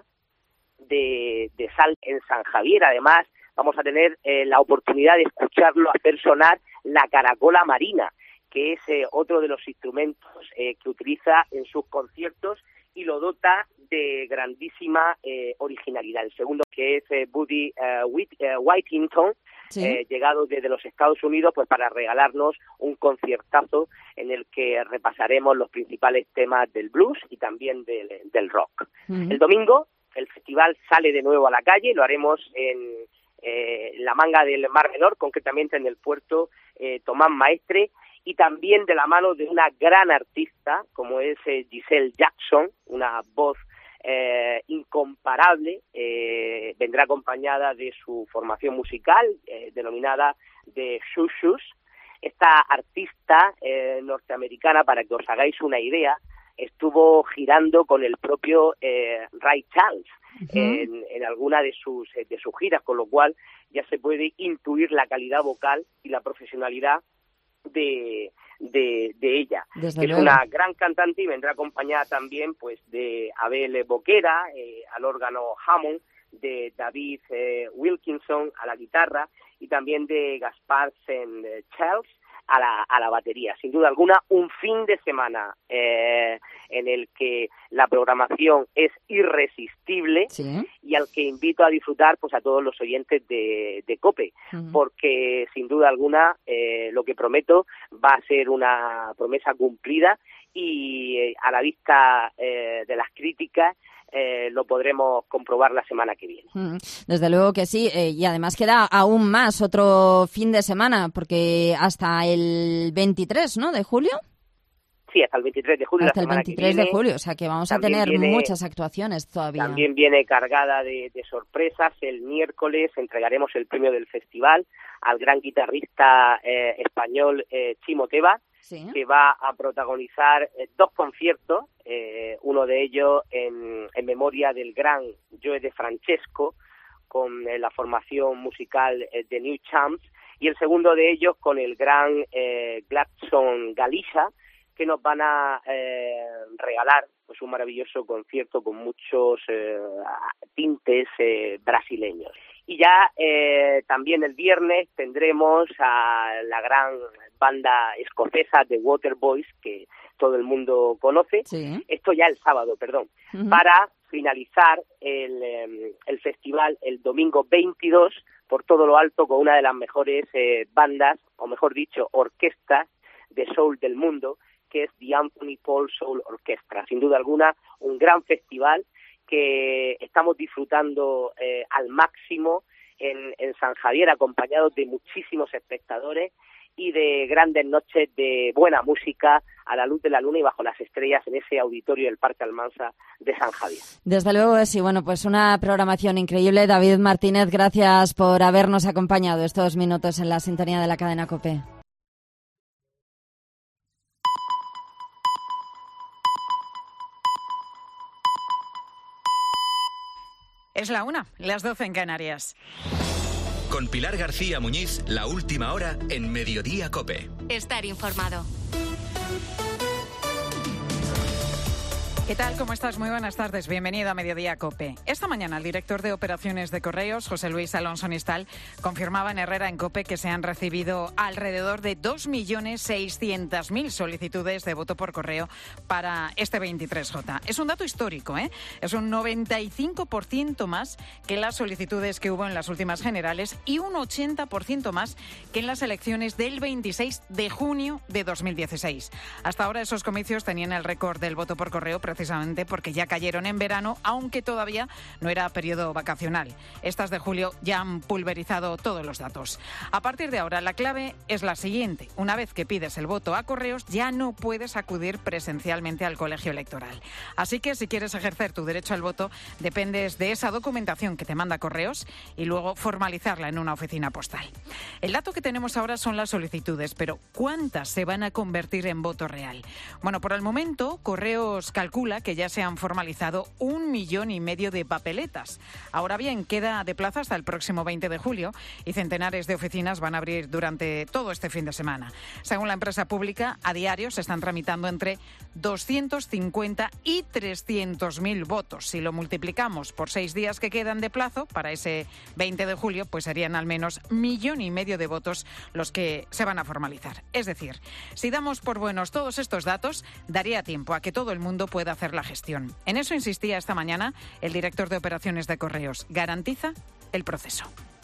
de Sal en San Javier. Además, vamos a tener la oportunidad de escucharlo hacer sonar la caracola marina, que es otro de los instrumentos que utiliza en sus conciertos, y lo dota de grandísima originalidad. El segundo, que es Buddy Whitington, sí, llegado desde los Estados Unidos, pues para regalarnos un conciertazo en el que repasaremos los principales temas del blues y también del rock. El domingo el festival sale de nuevo a la calle, lo haremos en la manga del Mar Menor, concretamente en el puerto Tomás Maestre, y también de la mano de una gran artista como es Giselle Jackson, una voz incomparable. Vendrá acompañada de su formación musical denominada The Shus. Esta artista norteamericana, para que os hagáis una idea, estuvo girando con el propio Ray Charles en alguna de sus giras, con lo cual ya se puede intuir la calidad vocal y la profesionalidad de ella. Desde es luego. Una gran cantante, y vendrá acompañada también pues de Abel Boquera al órgano Hammond, de David Wilkinson a la guitarra, y también de Gaspar Saint-Charles a la batería. Sin duda alguna, un fin de semana en el que la programación es irresistible, sí, y al que invito a disfrutar pues a todos los oyentes de COPE, porque sin duda alguna lo que prometo va a ser una promesa cumplida, y a la vista de las críticas lo podremos comprobar la semana que viene. Desde luego que sí, y además queda aún más otro fin de semana, porque hasta el 23, ¿no?, de julio. Sí, hasta el 23 de julio. Hasta el 23 de julio, o sea que vamos a tener muchas actuaciones todavía. También viene cargada de sorpresas. El miércoles entregaremos el premio del festival al gran guitarrista español Chimo Teba, sí, que va a protagonizar dos conciertos, uno de ellos en memoria del gran Joe De Francesco, con la formación musical de New Champs, y el segundo de ellos con el gran Gladson Galicia, que nos van a regalar pues un maravilloso concierto con muchos tintes brasileños. Y ya también el viernes tendremos a la gran banda escocesa The Waterboys, que todo el mundo conoce. Sí. Esto ya el sábado, perdón, para finalizar el festival el domingo 22 por todo lo alto con una de las mejores bandas, o mejor dicho, orquestas de soul del mundo, que es The Anthony Paul Soul Orchestra. Sin duda alguna, un gran festival que estamos disfrutando al máximo en San Javier, acompañados de muchísimos espectadores y de grandes noches de buena música a la luz de la luna y bajo las estrellas en ese auditorio del Parque Almansa de San Javier. Desde luego, sí, bueno, pues una programación increíble. David Martínez, gracias por habernos acompañado estos minutos en la sintonía de la cadena COPE. Es la 1, las 12 en Canarias. Con Pilar García Muñiz, la última hora en Mediodía COPE. Estar informado. ¿Qué tal? ¿Cómo estás? Muy buenas tardes. Bienvenido a Mediodía COPE. Esta mañana el director de operaciones de Correos, José Luis Alonso Nistal, confirmaba en Herrera en COPE que se han recibido alrededor de 2.600.000 solicitudes de voto por correo para este 23J. Es un dato histórico, ¿eh? Es un 95% más que las solicitudes que hubo en las últimas generales y un 80% más que en las elecciones del 26 de junio de 2016. Hasta ahora esos comicios tenían el récord del voto por correo precisamente porque ya cayeron en verano, aunque todavía no era periodo vacacional. Estas de julio ya han pulverizado todos los datos. A partir de ahora, la clave es la siguiente. Una vez que pides el voto a correos, ya no puedes acudir presencialmente al colegio electoral. Así que si quieres ejercer tu derecho al voto, dependes de esa documentación que te manda Correos y luego formalizarla en una oficina postal. El dato que tenemos ahora son las solicitudes, pero ¿cuántas se van a convertir en voto real? Bueno, por el momento, Correos calcula que ya se han formalizado 1,5 millones de papeletas. Ahora bien, queda de plazo hasta el próximo 20 de julio y centenares de oficinas van a abrir durante todo este fin de semana. Según la empresa pública, a diario se están tramitando entre 250 y 300.000 votos. Si lo multiplicamos por 6 días que quedan de plazo para ese 20 de julio, pues serían al menos 1,5 millones de votos los que se van a formalizar. Es decir, si damos por buenos todos estos datos, daría tiempo a que todo el mundo pueda hacer la gestión. En eso insistía esta mañana el director de operaciones de Correos. Garantiza el proceso.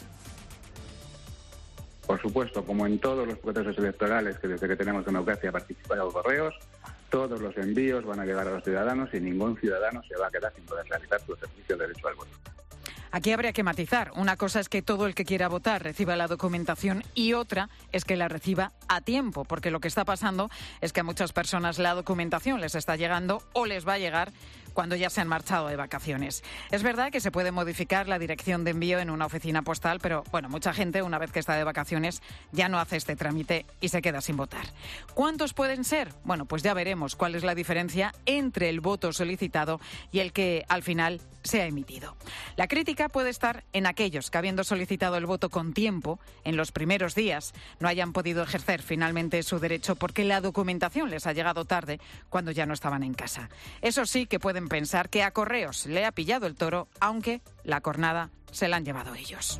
Por supuesto, como en todos los procesos electorales que desde que tenemos democracia participan los correos, todos los envíos van a llegar a los ciudadanos y ningún ciudadano se va a quedar sin poder realizar su ejercicio de derecho al voto. Aquí habría que matizar. Una cosa es que todo el que quiera votar reciba la documentación y otra es que la reciba a tiempo, porque lo que está pasando es que a muchas personas la documentación les está llegando o les va a llegar cuando ya se han marchado de vacaciones. Es verdad que se puede modificar la dirección de envío en una oficina postal, pero bueno, mucha gente una vez que está de vacaciones ya no hace este trámite y se queda sin votar. ¿Cuántos pueden ser? Bueno, pues ya veremos cuál es la diferencia entre el voto solicitado y el que al final se ha emitido. La crítica puede estar en aquellos que, habiendo solicitado el voto con tiempo, en los primeros días no hayan podido ejercer finalmente su derecho porque la documentación les ha llegado tarde cuando ya no estaban en casa. Eso sí que pueden pensar que a Correos le ha pillado el toro, aunque la cornada se la han llevado ellos.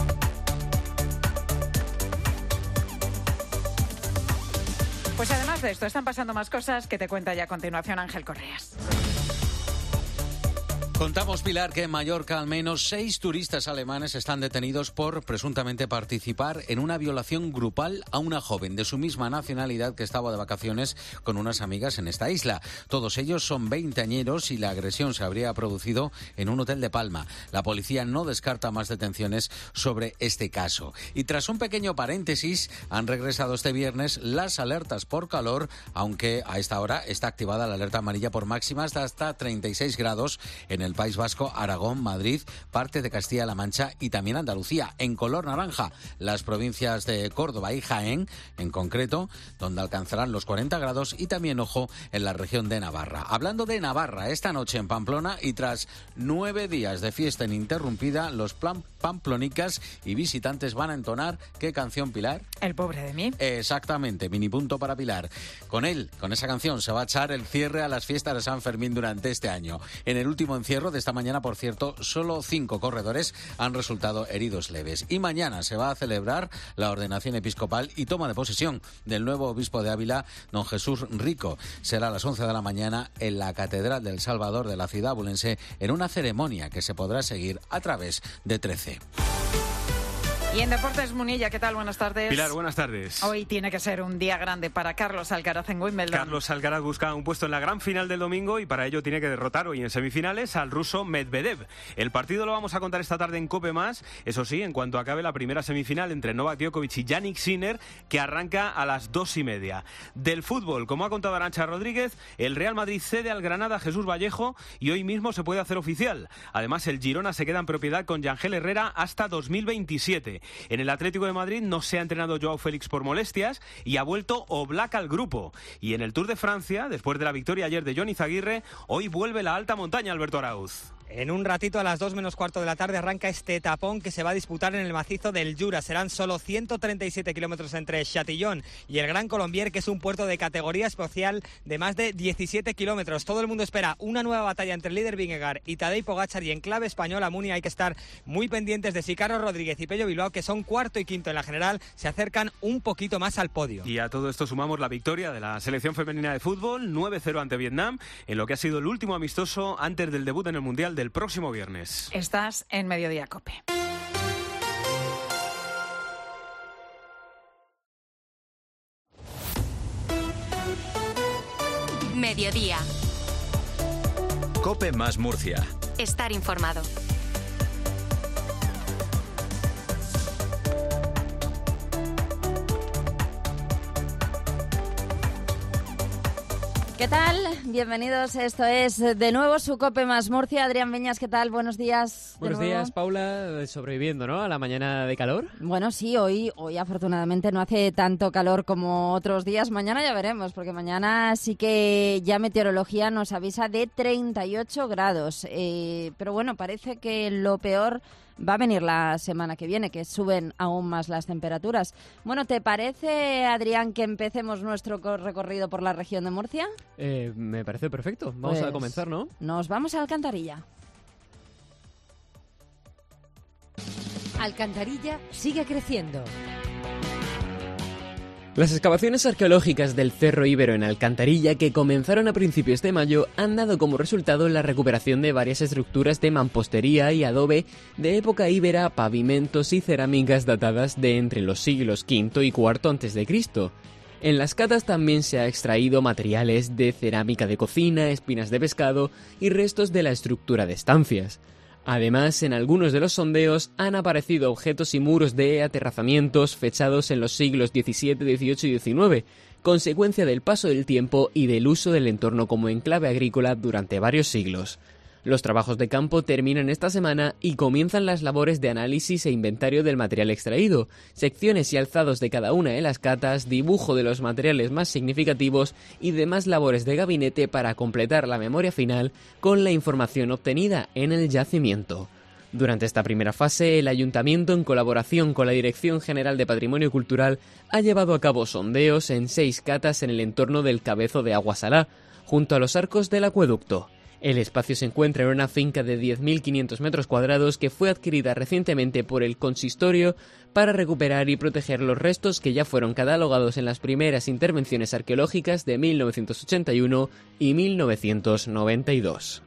Pues además de esto, están pasando más cosas que te cuenta ya a continuación Ángel Correas. Contamos, Pilar, que en Mallorca al menos 6 turistas alemanes están detenidos por presuntamente participar en una violación grupal a una joven de su misma nacionalidad que estaba de vacaciones con unas amigas en esta isla. Todos ellos son veinteañeros y la agresión se habría producido en un hotel de Palma. La policía no descarta más detenciones sobre este caso. Y tras un pequeño paréntesis, han regresado este viernes las alertas por calor, aunque a esta hora está activada la alerta amarilla por máximas de hasta 36 grados en el País Vasco, Aragón, Madrid, parte de Castilla-La Mancha y también Andalucía. En color naranja, las provincias de Córdoba y Jaén, en concreto, donde alcanzarán los 40 grados y también, ojo, en la región de Navarra. Hablando de Navarra, esta noche en Pamplona y tras 9 días de fiesta ininterrumpida, los pamplonicas y visitantes van a entonar, ¿qué canción, Pilar? El pobre de mí. Exactamente, mini punto para Pilar. Con esa canción, se va a echar el cierre a las fiestas de San Fermín durante este año. En el último encierro de esta mañana, por cierto, solo 5 corredores han resultado heridos leves. Y mañana se va a celebrar la ordenación episcopal y toma de posesión del nuevo obispo de Ávila, don Jesús Rico. Será a las 11 de la mañana en la Catedral del Salvador de la ciudad abulense, en una ceremonia que se podrá seguir a través de 13. Y en Deportes, Munilla, ¿qué tal? Buenas tardes. Pilar, buenas tardes. Hoy tiene que ser un día grande para Carlos Alcaraz en Wimbledon. Carlos Alcaraz busca un puesto en la gran final del domingo y para ello tiene que derrotar hoy en semifinales al ruso Medvedev. El partido lo vamos a contar esta tarde en COPE+, eso sí, en cuanto acabe la primera semifinal entre Novak Djokovic y Jannik Sinner, que arranca a las 2:30. Del fútbol, como ha contado Arantxa Rodríguez, el Real Madrid cede al Granada Jesús Vallejo y hoy mismo se puede hacer oficial. Además, el Girona se queda en propiedad con Yangel Herrera hasta 2027. En el Atlético de Madrid no se ha entrenado Joao Félix por molestias y ha vuelto Oblak al grupo. Y en el Tour de Francia, después de la victoria ayer de Jon Izaguirre, hoy vuelve la alta montaña, Alberto Arauz. En un ratito, a las 2 menos cuarto de la tarde, arranca este etapón que se va a disputar en el macizo del Jura. Serán solo 137 kilómetros entre Chatillon y el Gran Colombier, que es un puerto de categoría especial de más de 17 kilómetros. Todo el mundo espera una nueva batalla entre el líder Vingegaard y Tadej Pogačar, y en clave española, Muni, hay que estar muy pendientes de si Carlos Rodríguez y Pello Bilbao, que son cuarto y quinto en la general, se acercan un poquito más al podio. Y a todo esto sumamos la victoria de la selección femenina de fútbol, 9-0 ante Vietnam, en lo que ha sido el último amistoso antes del debut en el Mundial del próximo viernes. Estás en Mediodía COPE. Mediodía. COPE más Murcia. Estar informado. ¿Qué tal? Bienvenidos. Esto es de nuevo su COPE más Murcia. Adrián Beñas, ¿qué tal? Buenos días. Buenos días, Paula. Sobreviviendo, ¿no? A la mañana de calor. Bueno, sí, hoy afortunadamente no hace tanto calor como otros días. Mañana ya veremos, porque mañana sí que ya meteorología nos avisa de 38 grados. Pero bueno, parece que lo peor va a venir la semana que viene, que suben aún más las temperaturas. Bueno, ¿te parece, Adrián, que empecemos nuestro recorrido por la región de Murcia? Me parece perfecto. Vamos a comenzar, ¿no? Nos vamos a Alcantarilla. Alcantarilla sigue creciendo. Las excavaciones arqueológicas del Cerro Ibero en Alcantarilla, que comenzaron a principios de mayo, han dado como resultado la recuperación de varias estructuras de mampostería y adobe de época íbera, pavimentos y cerámicas datadas de entre los siglos V y IV a.C. En las catas también se ha extraído materiales de cerámica de cocina, espinas de pescado y restos de la estructura de estancias. Además, en algunos de los sondeos han aparecido objetos y muros de aterrazamientos fechados en los siglos XVII, XVIII y XIX, consecuencia del paso del tiempo y del uso del entorno como enclave agrícola durante varios siglos. Los trabajos de campo terminan esta semana y comienzan las labores de análisis e inventario del material extraído, secciones y alzados de cada una de las catas, dibujo de los materiales más significativos y demás labores de gabinete para completar la memoria final con la información obtenida en el yacimiento. Durante esta primera fase, el Ayuntamiento, en colaboración con la Dirección General de Patrimonio Cultural, ha llevado a cabo sondeos en 6 catas en el entorno del Cabezo de Agua Salá, junto a los arcos del acueducto. El espacio se encuentra en una finca de 10.500 metros cuadrados que fue adquirida recientemente por el consistorio para recuperar y proteger los restos que ya fueron catalogados en las primeras intervenciones arqueológicas de 1981 y 1992.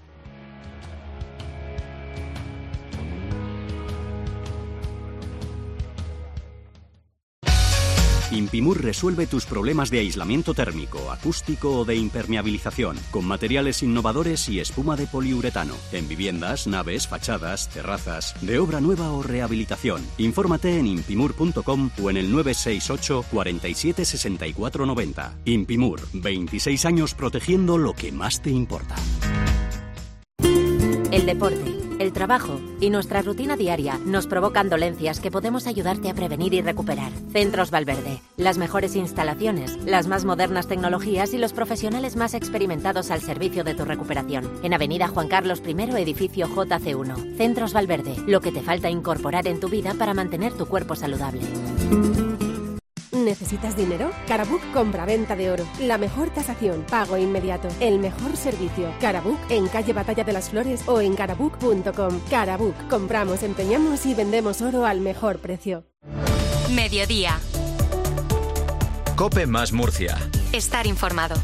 Impimur resuelve tus problemas de aislamiento térmico, acústico o de impermeabilización con materiales innovadores y espuma de poliuretano en viviendas, naves, fachadas, terrazas, de obra nueva o rehabilitación. Infórmate en impimur.com o en el 968 47 64 90. Impimur, 26 años protegiendo lo que más te importa. El deporte, el trabajo y nuestra rutina diaria nos provocan dolencias que podemos ayudarte a prevenir y recuperar. Centros Valverde, las mejores instalaciones, las más modernas tecnologías y los profesionales más experimentados al servicio de tu recuperación. En Avenida Juan Carlos I, edificio JC1. Centros Valverde, lo que te falta incorporar en tu vida para mantener tu cuerpo saludable. ¿Necesitas dinero? Carabook compra-venta de oro. La mejor tasación, pago inmediato. El mejor servicio. Carabook en calle Batalla de las Flores o en carabook.com. Carabook. Compramos, empeñamos y vendemos oro al mejor precio. Mediodía. COPE más Murcia. Estar informado.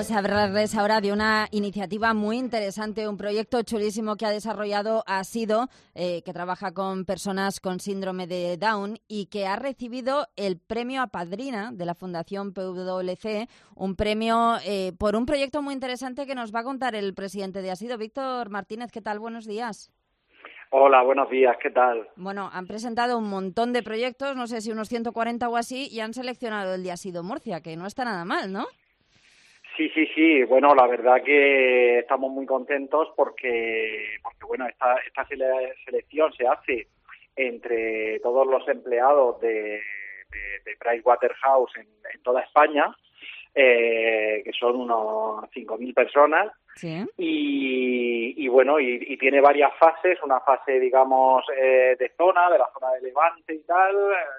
Vamos a hablarles ahora de una iniciativa muy interesante, un proyecto chulísimo que ha desarrollado Asido, que trabaja con personas con síndrome de Down y que ha recibido el premio Apadrina de la Fundación PWC, un premio por un proyecto muy interesante que nos va a contar el presidente de Asido. Víctor Martínez, ¿qué tal? Buenos días. Hola, buenos días, ¿qué tal? Bueno, han presentado un montón de proyectos, no sé si unos 140 o así, y han seleccionado el de Asido Murcia, que no está nada mal, ¿no? Sí. Bueno, la verdad que estamos muy contentos porque bueno, esta selección se hace entre todos los empleados de Pricewaterhouse en toda España, que son unos 5.000 personas. Sí. Y bueno, y tiene varias fases, una fase, digamos, de la zona de Levante y tal,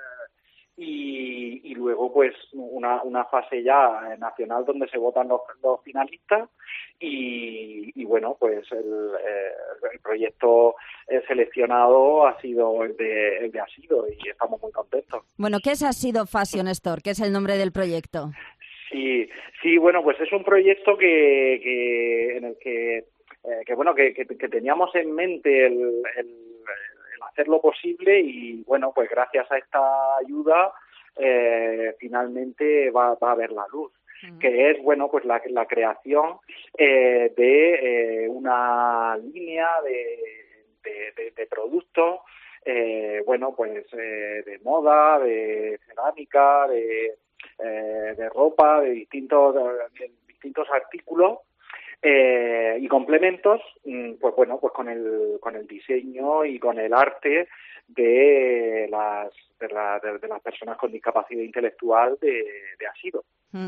y luego pues una fase ya nacional donde se votan los finalistas y bueno, pues el proyecto seleccionado ha sido el de Asido y estamos muy contentos. Bueno, ¿qué es Asido Fashion Store? ¿Qué es el nombre del proyecto? Sí, bueno, pues es un proyecto en el que teníamos en mente el hacer lo posible y bueno, pues gracias a esta ayuda finalmente va a ver la luz, que es bueno, pues la creación de una línea de productos, bueno, pues de moda, de cerámica, de ropa, de distintos artículos y complementos, pues bueno, pues con el diseño y con el arte de las personas con discapacidad intelectual de Asido.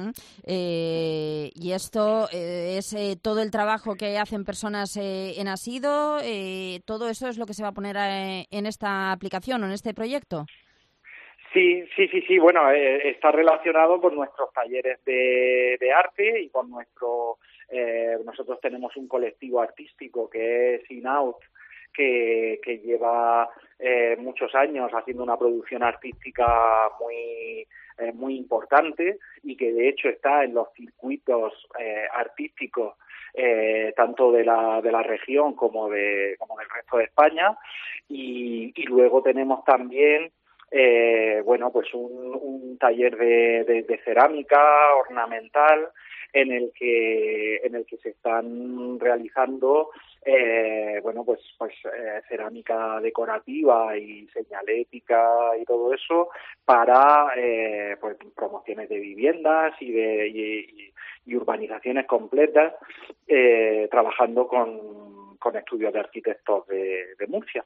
Y esto es todo el trabajo que hacen personas en Asido, todo eso es lo que se va a poner en esta aplicación o en este proyecto. Sí, bueno, está relacionado con nuestros talleres de arte y con nosotros tenemos un colectivo artístico que es In-Out, que lleva muchos años haciendo una producción artística muy importante y que de hecho está en los circuitos artísticos tanto de la región como del resto de España y luego tenemos también bueno, pues un taller de cerámica ornamental en el que se están realizando bueno, pues cerámica decorativa y señalética y todo eso para pues promociones de viviendas y urbanizaciones completas, trabajando con estudios de arquitectos de Murcia.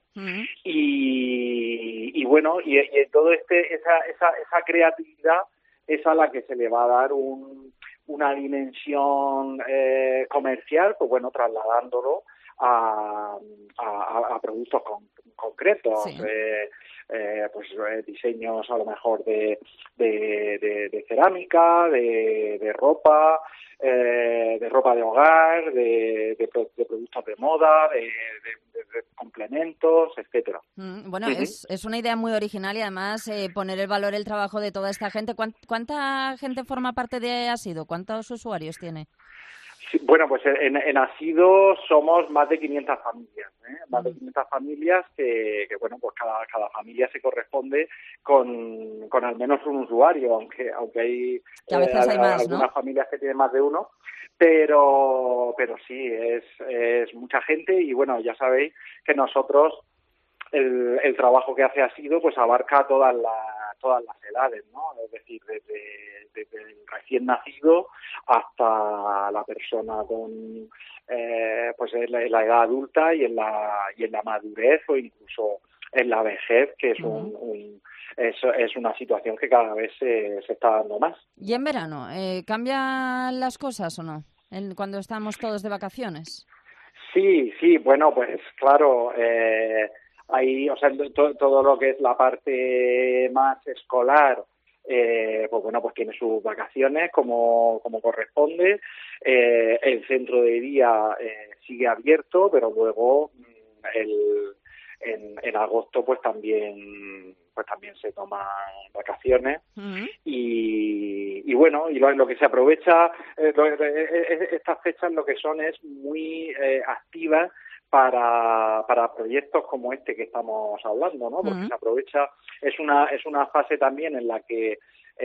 Y bueno, y en todo esa creatividad es a la que se le va a dar una dimensión comercial, pues bueno, trasladándolo a productos concretos, sí. Pues diseños a lo mejor de cerámica, de ropa, de hogar, de productos de moda, de complementos, etcétera. Bueno, es una idea muy original y además poner el valor el trabajo de toda esta gente. ¿Cuánta gente forma parte de Asido? ¿Cuántos usuarios tiene? Sí, bueno, pues en Asido somos más de 500 familias, más de 500 familias que bueno, pues cada familia se corresponde con al menos un usuario, aunque hay, a veces hay más, algunas ¿no? familias que tienen más de uno, pero sí, es mucha gente y bueno, ya sabéis que nosotros el trabajo que hace Asido pues abarca todas las edades, ¿no? Es decir, desde el recién nacido hasta la persona con pues en la edad adulta y en la madurez o incluso en la vejez, que es es una situación que cada vez se está dando más. ¿Y en verano cambian las cosas o no? Cuando estamos todos de vacaciones. Sí, bueno, pues claro, ahí, o sea, todo lo que es la parte más escolar, pues bueno, pues tiene sus vacaciones como corresponde. El centro de día sigue abierto, pero luego en agosto pues también se toman vacaciones. Y bueno, y lo que se aprovecha, estas fechas lo que son es muy activas para proyectos como este que estamos hablando, ¿no? Porque se aprovecha, es una fase también en la que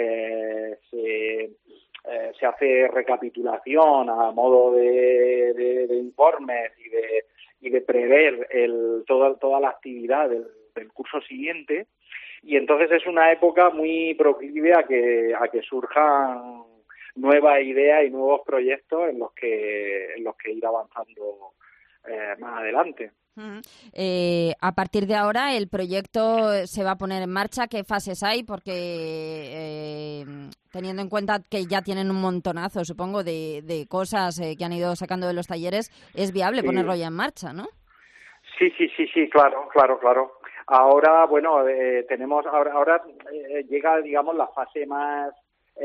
se hace recapitulación a modo de informes y de prever toda la actividad del curso siguiente, y entonces es una época muy proclive a que surjan nuevas ideas y nuevos proyectos en los que ir avanzando más adelante. A partir de ahora el proyecto se va a poner en marcha. ¿Qué fases hay? Porque teniendo en cuenta que ya tienen un montonazo, supongo, de cosas que han ido sacando de los talleres, es viable ponerlo ya en marcha, ¿no? Sí, claro. Ahora, bueno, ahora llega, digamos, la fase más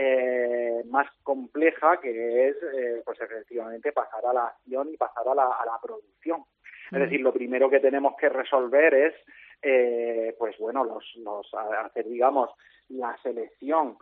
compleja, que es, pues efectivamente, pasar a la acción y pasar a la producción. Es decir, lo primero que tenemos que resolver es, pues bueno, hacer, digamos, la selección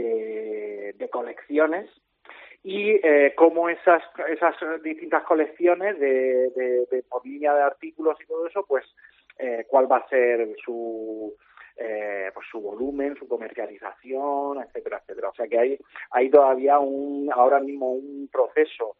de colecciones y cómo esas distintas colecciones por línea de artículos y todo eso, pues cuál va a ser su volumen, su comercialización, etcétera. O sea que hay todavía ahora mismo un proceso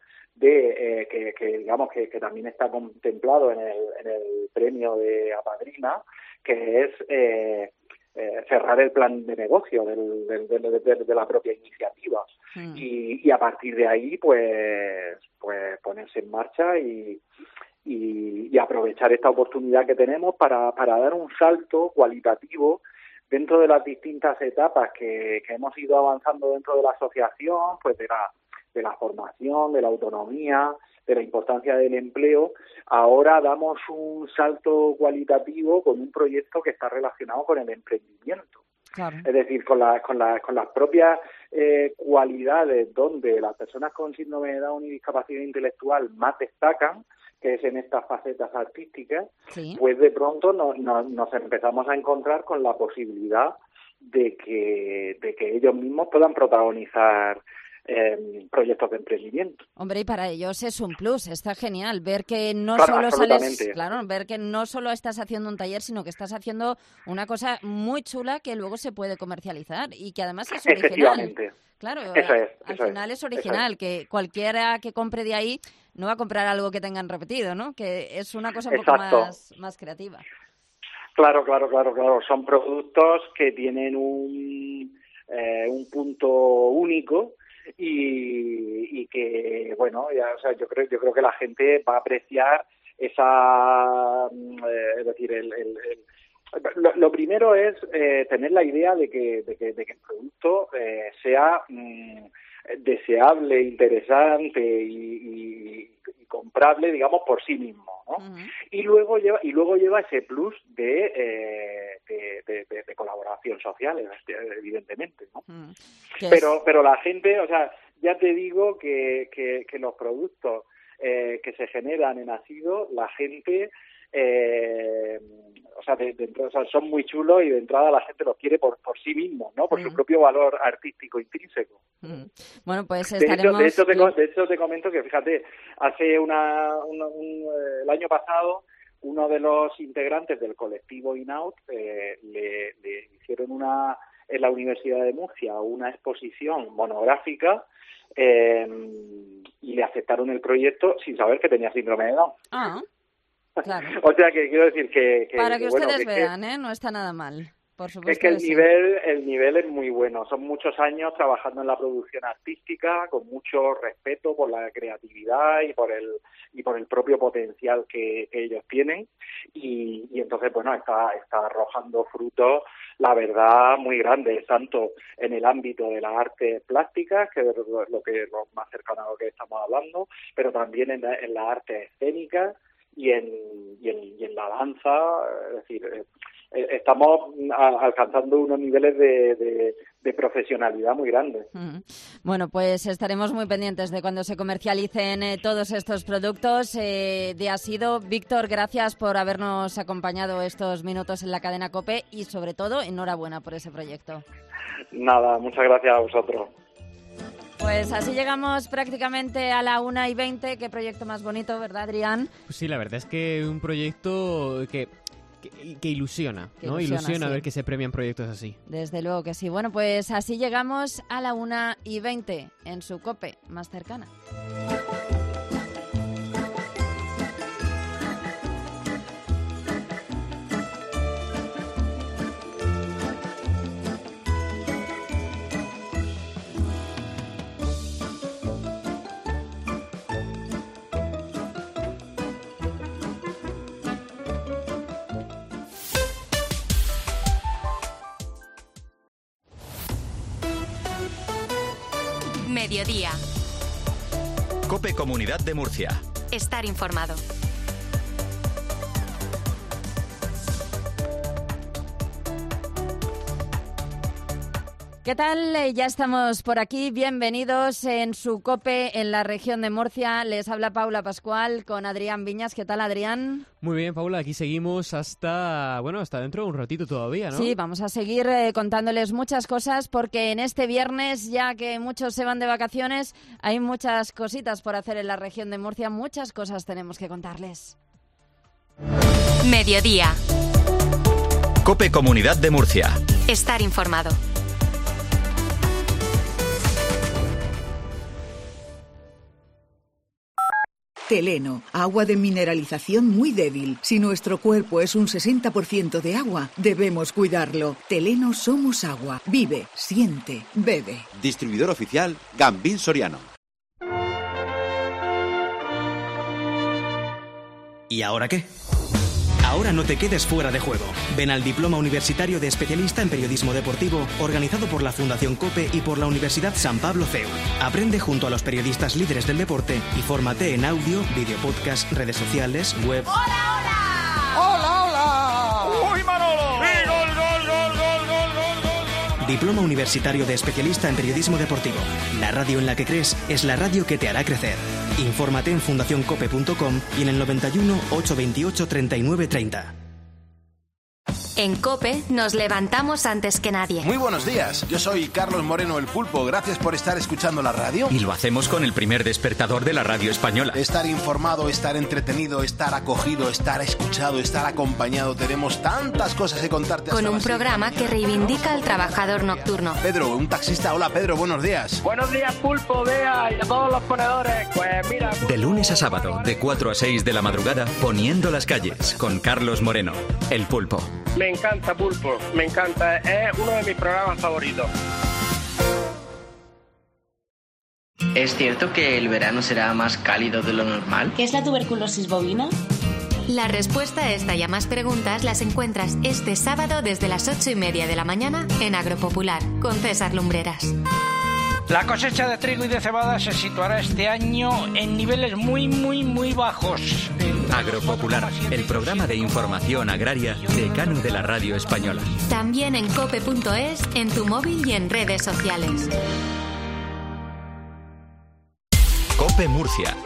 que digamos que también está contemplado en el premio de Apadrina, que es cerrar el plan de negocio de la propia iniciativa y a partir de ahí pues ponerse en marcha y aprovechar esta oportunidad que tenemos para dar un salto cualitativo dentro de las distintas etapas que hemos ido avanzando dentro de la asociación, pues de la formación, de la autonomía, de la importancia del empleo. Ahora damos un salto cualitativo con un proyecto que está relacionado con el emprendimiento. Claro. Es decir, con las propias cualidades donde las personas con síndrome de Down y discapacidad intelectual más destacan, que es en estas facetas artísticas, pues de pronto nos empezamos a encontrar con la posibilidad de que ellos mismos puedan protagonizar proyectos de emprendimiento. Hombre, y para ellos es un plus, está genial ver que no ver que no solo estás haciendo un taller, sino que estás haciendo una cosa muy chula que luego se puede comercializar y que además es original. Efectivamente. Claro, al final es original, que cualquiera que compre de ahí no va a comprar algo que tengan repetido, ¿no? Que es una cosa un poco más creativa. Claro. Son productos que tienen un punto único y que, bueno, yo creo que la gente va a apreciar esa, es decir, lo primero es tener la idea de que el producto sea deseable, interesante y comprable, digamos, por sí mismo, ¿no? Y luego lleva ese plus de colaboración social, evidentemente, ¿no? Pero la gente, o sea, ya te digo que los productos que se generan en Asido, la gente son muy chulos y de entrada la gente los quiere por sí mismo, ¿no? Por su propio valor artístico intrínseco. Bueno, pues estaremos... De hecho te comento que, fíjate, hace el año pasado uno de los integrantes del colectivo INAUT le hicieron en la Universidad de Murcia una exposición monográfica y le aceptaron el proyecto sin saber que tenía síndrome de Down. Claro. O sea que quiero decir que para que ustedes vean, no está nada mal. Por supuesto es que el nivel es muy bueno. Son muchos años trabajando en la producción artística con mucho respeto por la creatividad y por el propio potencial que ellos tienen y entonces bueno está arrojando frutos, la verdad, muy grandes, tanto en el ámbito de las artes plásticas, que es lo más cercano a lo que estamos hablando, pero también en las artes escénicas y en la danza. Es decir, estamos alcanzando unos niveles de profesionalidad muy grande. Bueno, pues estaremos muy pendientes de cuando se comercialicen todos estos productos. De Asido, Víctor, gracias por habernos acompañado estos minutos en la cadena COPE y sobre todo enhorabuena por ese proyecto. Nada, muchas gracias a vosotros. Pues así llegamos prácticamente a la 1:20. Qué proyecto más bonito, ¿verdad, Adrián? Pues sí, la verdad es que un proyecto que ilusiona, ¿no? Ilusiona sí. Ver que se premian proyectos así. Desde luego que sí. Bueno, pues así llegamos a la 1:20 en su COPE más cercana. Mediodía. COPE Comunidad de Murcia. Estar informado. ¿Qué tal? Ya estamos por aquí. Bienvenidos en su COPE en la región de Murcia. Les habla Paula Pascual con Adrián Viñas. ¿Qué tal, Adrián? Muy bien, Paula. Aquí seguimos hasta dentro de un ratito todavía, ¿no? Sí, vamos a seguir contándoles muchas cosas porque en este viernes, ya que muchos se van de vacaciones, hay muchas cositas por hacer en la región de Murcia. Muchas cosas tenemos que contarles. Mediodía. COPE Comunidad de Murcia. Estar informado. Teleno, agua de mineralización muy débil. Si nuestro cuerpo es un 60% de agua, debemos cuidarlo. Teleno somos agua. Vive, siente, bebe. Distribuidor oficial Gambín Soriano. ¿Y ahora qué? Ahora no te quedes fuera de juego. Ven al Diploma Universitario de Especialista en Periodismo Deportivo, organizado por la Fundación COPE y por la Universidad San Pablo CEU. Aprende junto a los periodistas líderes del deporte y fórmate en audio, video podcast, redes sociales, web... ¡Hola, hola! ¡Hola, hola! ¡Uy, Manolo! ¡Y gol, gol, gol, gol, gol, gol, gol, gol! Diploma Universitario de Especialista en Periodismo Deportivo. La radio en la que crees es la radio que te hará crecer. Infórmate en fundacioncope.com y en el 91 828 39 30. En COPE nos levantamos antes que nadie. Muy buenos días, yo soy Carlos Moreno el Pulpo, gracias por estar escuchando la radio. Y lo hacemos con el primer despertador de la radio española. Estar informado, estar entretenido, estar acogido, estar escuchado, estar acompañado, tenemos tantas cosas que contarte. Con un programa que reivindica al trabajador nocturno. Pedro, un taxista, hola Pedro, buenos días. Buenos días Pulpo, Bea y a todos los ponedores, pues mira... De lunes a sábado, de 4 a 6 de la madrugada, Poniendo las calles, con Carlos Moreno, el Pulpo. Me encanta Pulpo, me encanta, es uno de mis programas favoritos. ¿Es cierto que el verano será más cálido de lo normal? ¿Qué es la tuberculosis bovina? La respuesta a esta y a más preguntas las encuentras este sábado desde las 8:30 de la mañana en Agropopular, con César Lumbreras. La cosecha de trigo y de cebada se situará este año en niveles muy bajos. Agropopular, el programa de información agraria decano de la radio española. También en cope.es, en tu móvil y en redes sociales. COPE Murcia.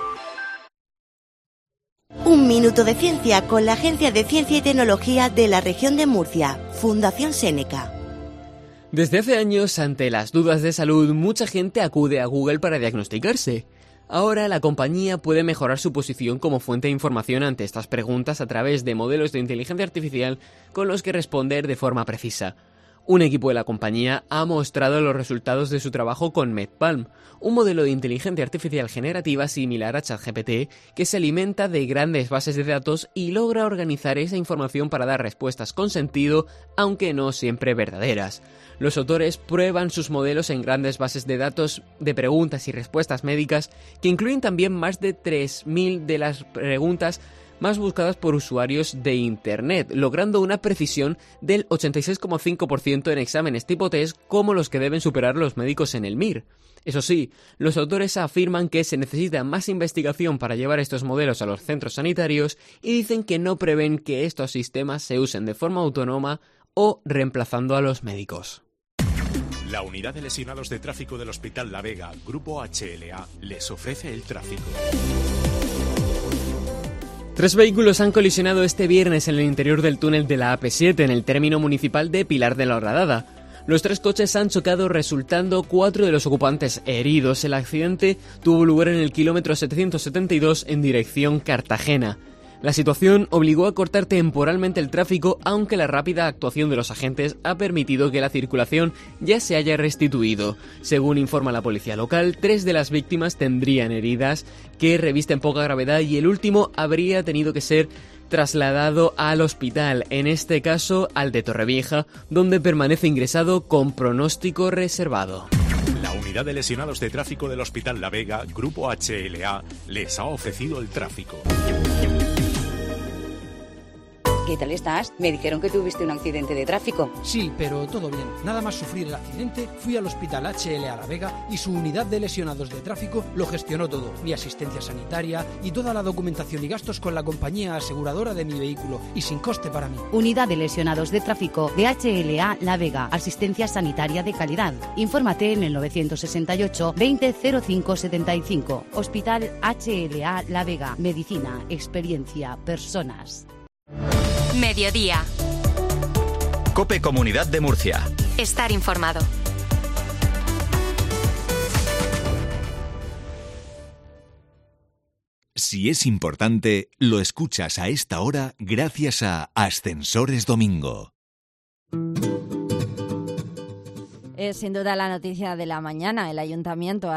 Un minuto de ciencia con la Agencia de Ciencia y Tecnología de la región de Murcia, Fundación Seneca. Desde hace años, ante las dudas de salud, mucha gente acude a Google para diagnosticarse. Ahora la compañía puede mejorar su posición como fuente de información ante estas preguntas a través de modelos de inteligencia artificial con los que responder de forma precisa. Un equipo de la compañía ha mostrado los resultados de su trabajo con MedPalm, un modelo de inteligencia artificial generativa similar a ChatGPT que se alimenta de grandes bases de datos y logra organizar esa información para dar respuestas con sentido, aunque no siempre verdaderas. Los autores prueban sus modelos en grandes bases de datos de preguntas y respuestas médicas que incluyen también más de 3.000 de las preguntas más buscadas por usuarios de Internet, logrando una precisión del 86,5% en exámenes tipo test como los que deben superar los médicos en el MIR. Eso sí, los autores afirman que se necesita más investigación para llevar estos modelos a los centros sanitarios y dicen que no prevén que estos sistemas se usen de forma autónoma o reemplazando a los médicos. La unidad de lesionados de tráfico del Hospital La Vega, Grupo HLA, les ofrece el tráfico. 3 vehículos han colisionado este viernes en el interior del túnel de la AP7 en el término municipal de Pilar de la Horadada. Los 3 coches han chocado, resultando 4 de los ocupantes heridos. El accidente tuvo lugar en el kilómetro 772 en dirección Cartagena. La situación obligó a cortar temporalmente el tráfico, aunque la rápida actuación de los agentes ha permitido que la circulación ya se haya restituido. Según informa la policía local, 3 de las víctimas tendrían heridas que revisten poca gravedad y el último habría tenido que ser trasladado al hospital, en este caso al de Torrevieja, donde permanece ingresado con pronóstico reservado. La unidad de lesionados de tráfico del Hospital La Vega, Grupo HLA, les ha ofrecido el tráfico. ¿Qué tal estás? Me dijeron que tuviste un accidente de tráfico. Sí, pero todo bien. Nada más sufrir el accidente, fui al Hospital HLA La Vega y su unidad de lesionados de tráfico lo gestionó todo. Mi asistencia sanitaria y toda la documentación y gastos con la compañía aseguradora de mi vehículo y sin coste para mí. Unidad de lesionados de tráfico de HLA La Vega. Asistencia sanitaria de calidad. Infórmate en el 968 20 05 75. Hospital HLA La Vega. Medicina, experiencia, personas. Mediodía. COPE Comunidad de Murcia. Estar informado. Si es importante, lo escuchas a esta hora gracias a Ascensores Domingo. Es sin duda la noticia de la mañana. El Ayuntamiento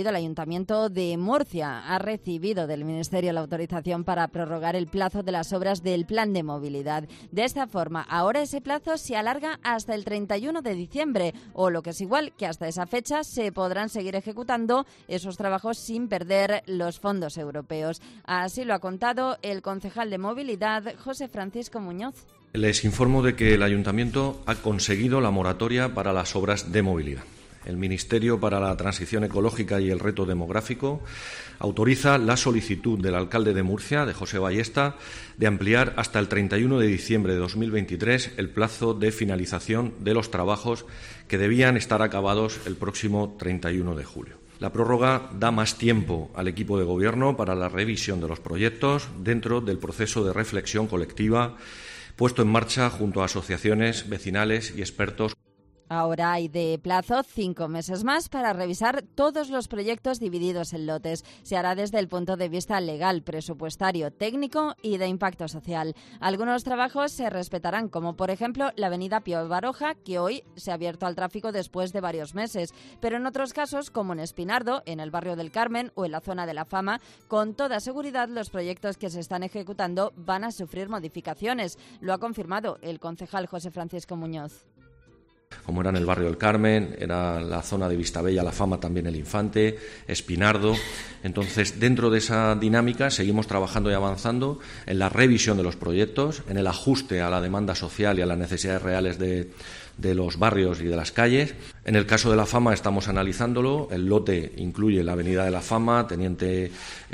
de Murcia ha recibido del Ministerio la autorización para prorrogar el plazo de las obras del Plan de Movilidad. De esta forma, ahora ese plazo se alarga hasta el 31 de diciembre, o lo que es igual, que hasta esa fecha se podrán seguir ejecutando esos trabajos sin perder los fondos europeos. Así lo ha contado el concejal de Movilidad, José Francisco Muñoz. Les informo de que el Ayuntamiento ha conseguido la moratoria para las obras de movilidad. El Ministerio para la Transición Ecológica y el Reto Demográfico autoriza la solicitud del alcalde de Murcia, de José Ballesta, de ampliar hasta el 31 de diciembre de 2023 el plazo de finalización de los trabajos que debían estar acabados el próximo 31 de julio. La prórroga da más tiempo al equipo de Gobierno para la revisión de los proyectos dentro del proceso de reflexión colectiva puesto en marcha junto a asociaciones vecinales y expertos. Ahora hay de plazo 5 meses más para revisar todos los proyectos divididos en lotes. Se hará desde el punto de vista legal, presupuestario, técnico y de impacto social. Algunos trabajos se respetarán, como por ejemplo la avenida Pío Baroja, que hoy se ha abierto al tráfico después de varios meses. Pero en otros casos, como en Espinardo, en el barrio del Carmen o en la zona de la Fama, con toda seguridad los proyectos que se están ejecutando van a sufrir modificaciones. Lo ha confirmado el concejal José Francisco Muñoz. Como era en el barrio del Carmen, era la zona de Vistabella, La Fama, también el Infante, Espinardo. Entonces, dentro de esa dinámica seguimos trabajando y avanzando en la revisión de los proyectos, en el ajuste a la demanda social y a las necesidades reales de los barrios y de las calles. En el caso de La Fama estamos analizándolo. El lote incluye la avenida de La Fama, Teniente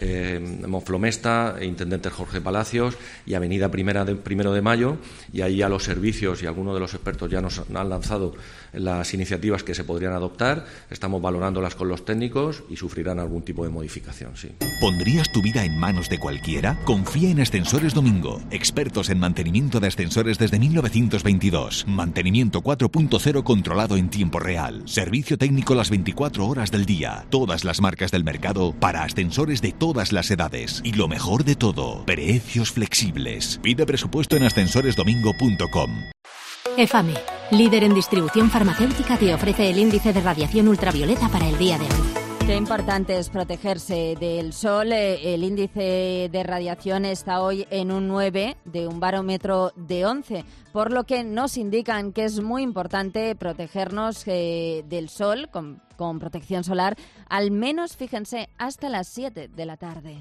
Monflomesta, Intendente Jorge Palacios y avenida Primero de Mayo. Y ahí ya los servicios y algunos de los expertos ya nos han lanzado las iniciativas que se podrían adoptar. Estamos valorándolas con los técnicos y sufrirán algún tipo de modificación, sí. ¿Pondrías tu vida en manos de cualquiera? Confía en Ascensores Domingo, expertos en mantenimiento de ascensores desde 1922. Mantenimiento 4.0 controlado en tiempo real. Servicio técnico las 24 horas del día. Todas las marcas del mercado para ascensores de todas las edades. Y lo mejor de todo, precios flexibles. Pide presupuesto en ascensoresdomingo.com. EFAME, líder en distribución farmacéutica, te ofrece el índice de radiación ultravioleta para el día de hoy. Qué importante es protegerse del sol. El índice de radiación está hoy en un 9 de un barómetro de 11, por lo que nos indican que es muy importante protegernos del sol con protección solar, al menos, fíjense, hasta las 7 de la tarde.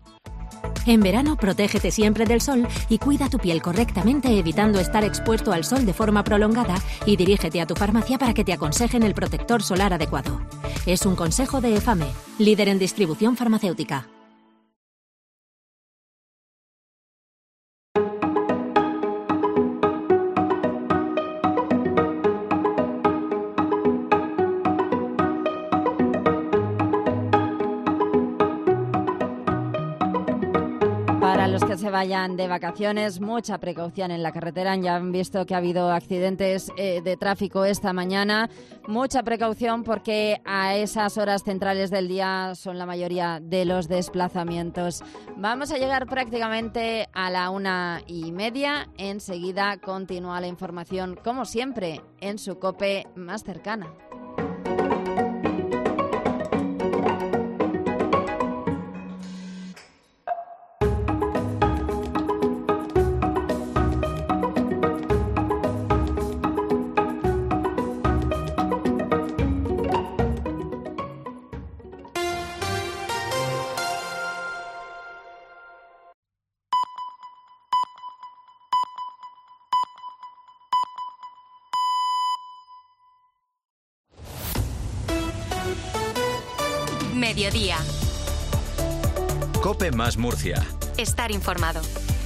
En verano, protégete siempre del sol y cuida tu piel correctamente, evitando estar expuesto al sol de forma prolongada, y dirígete a tu farmacia para que te aconsejen el protector solar adecuado. Es un consejo de EFAME, líder en distribución farmacéutica. Para los que se vayan de vacaciones, mucha precaución en la carretera. Ya han visto que ha habido accidentes de tráfico esta mañana. Mucha precaución porque a esas horas centrales del día son la mayoría de los desplazamientos. Vamos a llegar prácticamente a la 1:30. Enseguida continúa la información, como siempre, en su COPE más cercana. Mediodía. COPE más Murcia. Estar informado.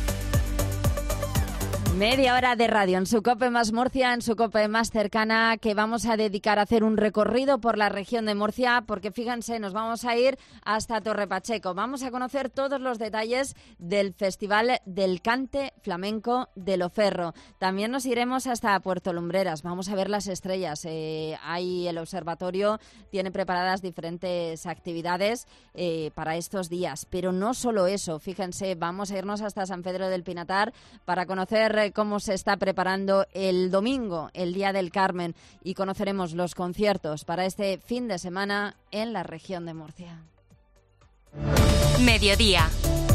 Media hora de radio en su COPE más Murcia, en su COPE más cercana, que vamos a dedicar a hacer un recorrido por la región de Murcia, porque fíjense, nos vamos a ir hasta Torre Pacheco. Vamos a conocer todos los detalles del Festival del Cante Flamenco de Loferro. También nos iremos hasta Puerto Lumbreras, vamos a ver las estrellas. Ahí el observatorio tiene preparadas diferentes actividades para estos días, pero no solo eso. Fíjense, vamos a irnos hasta San Pedro del Pinatar para conocer cómo se está preparando el domingo, el Día del Carmen, y conoceremos los conciertos para este fin de semana en la región de Murcia. Mediodía.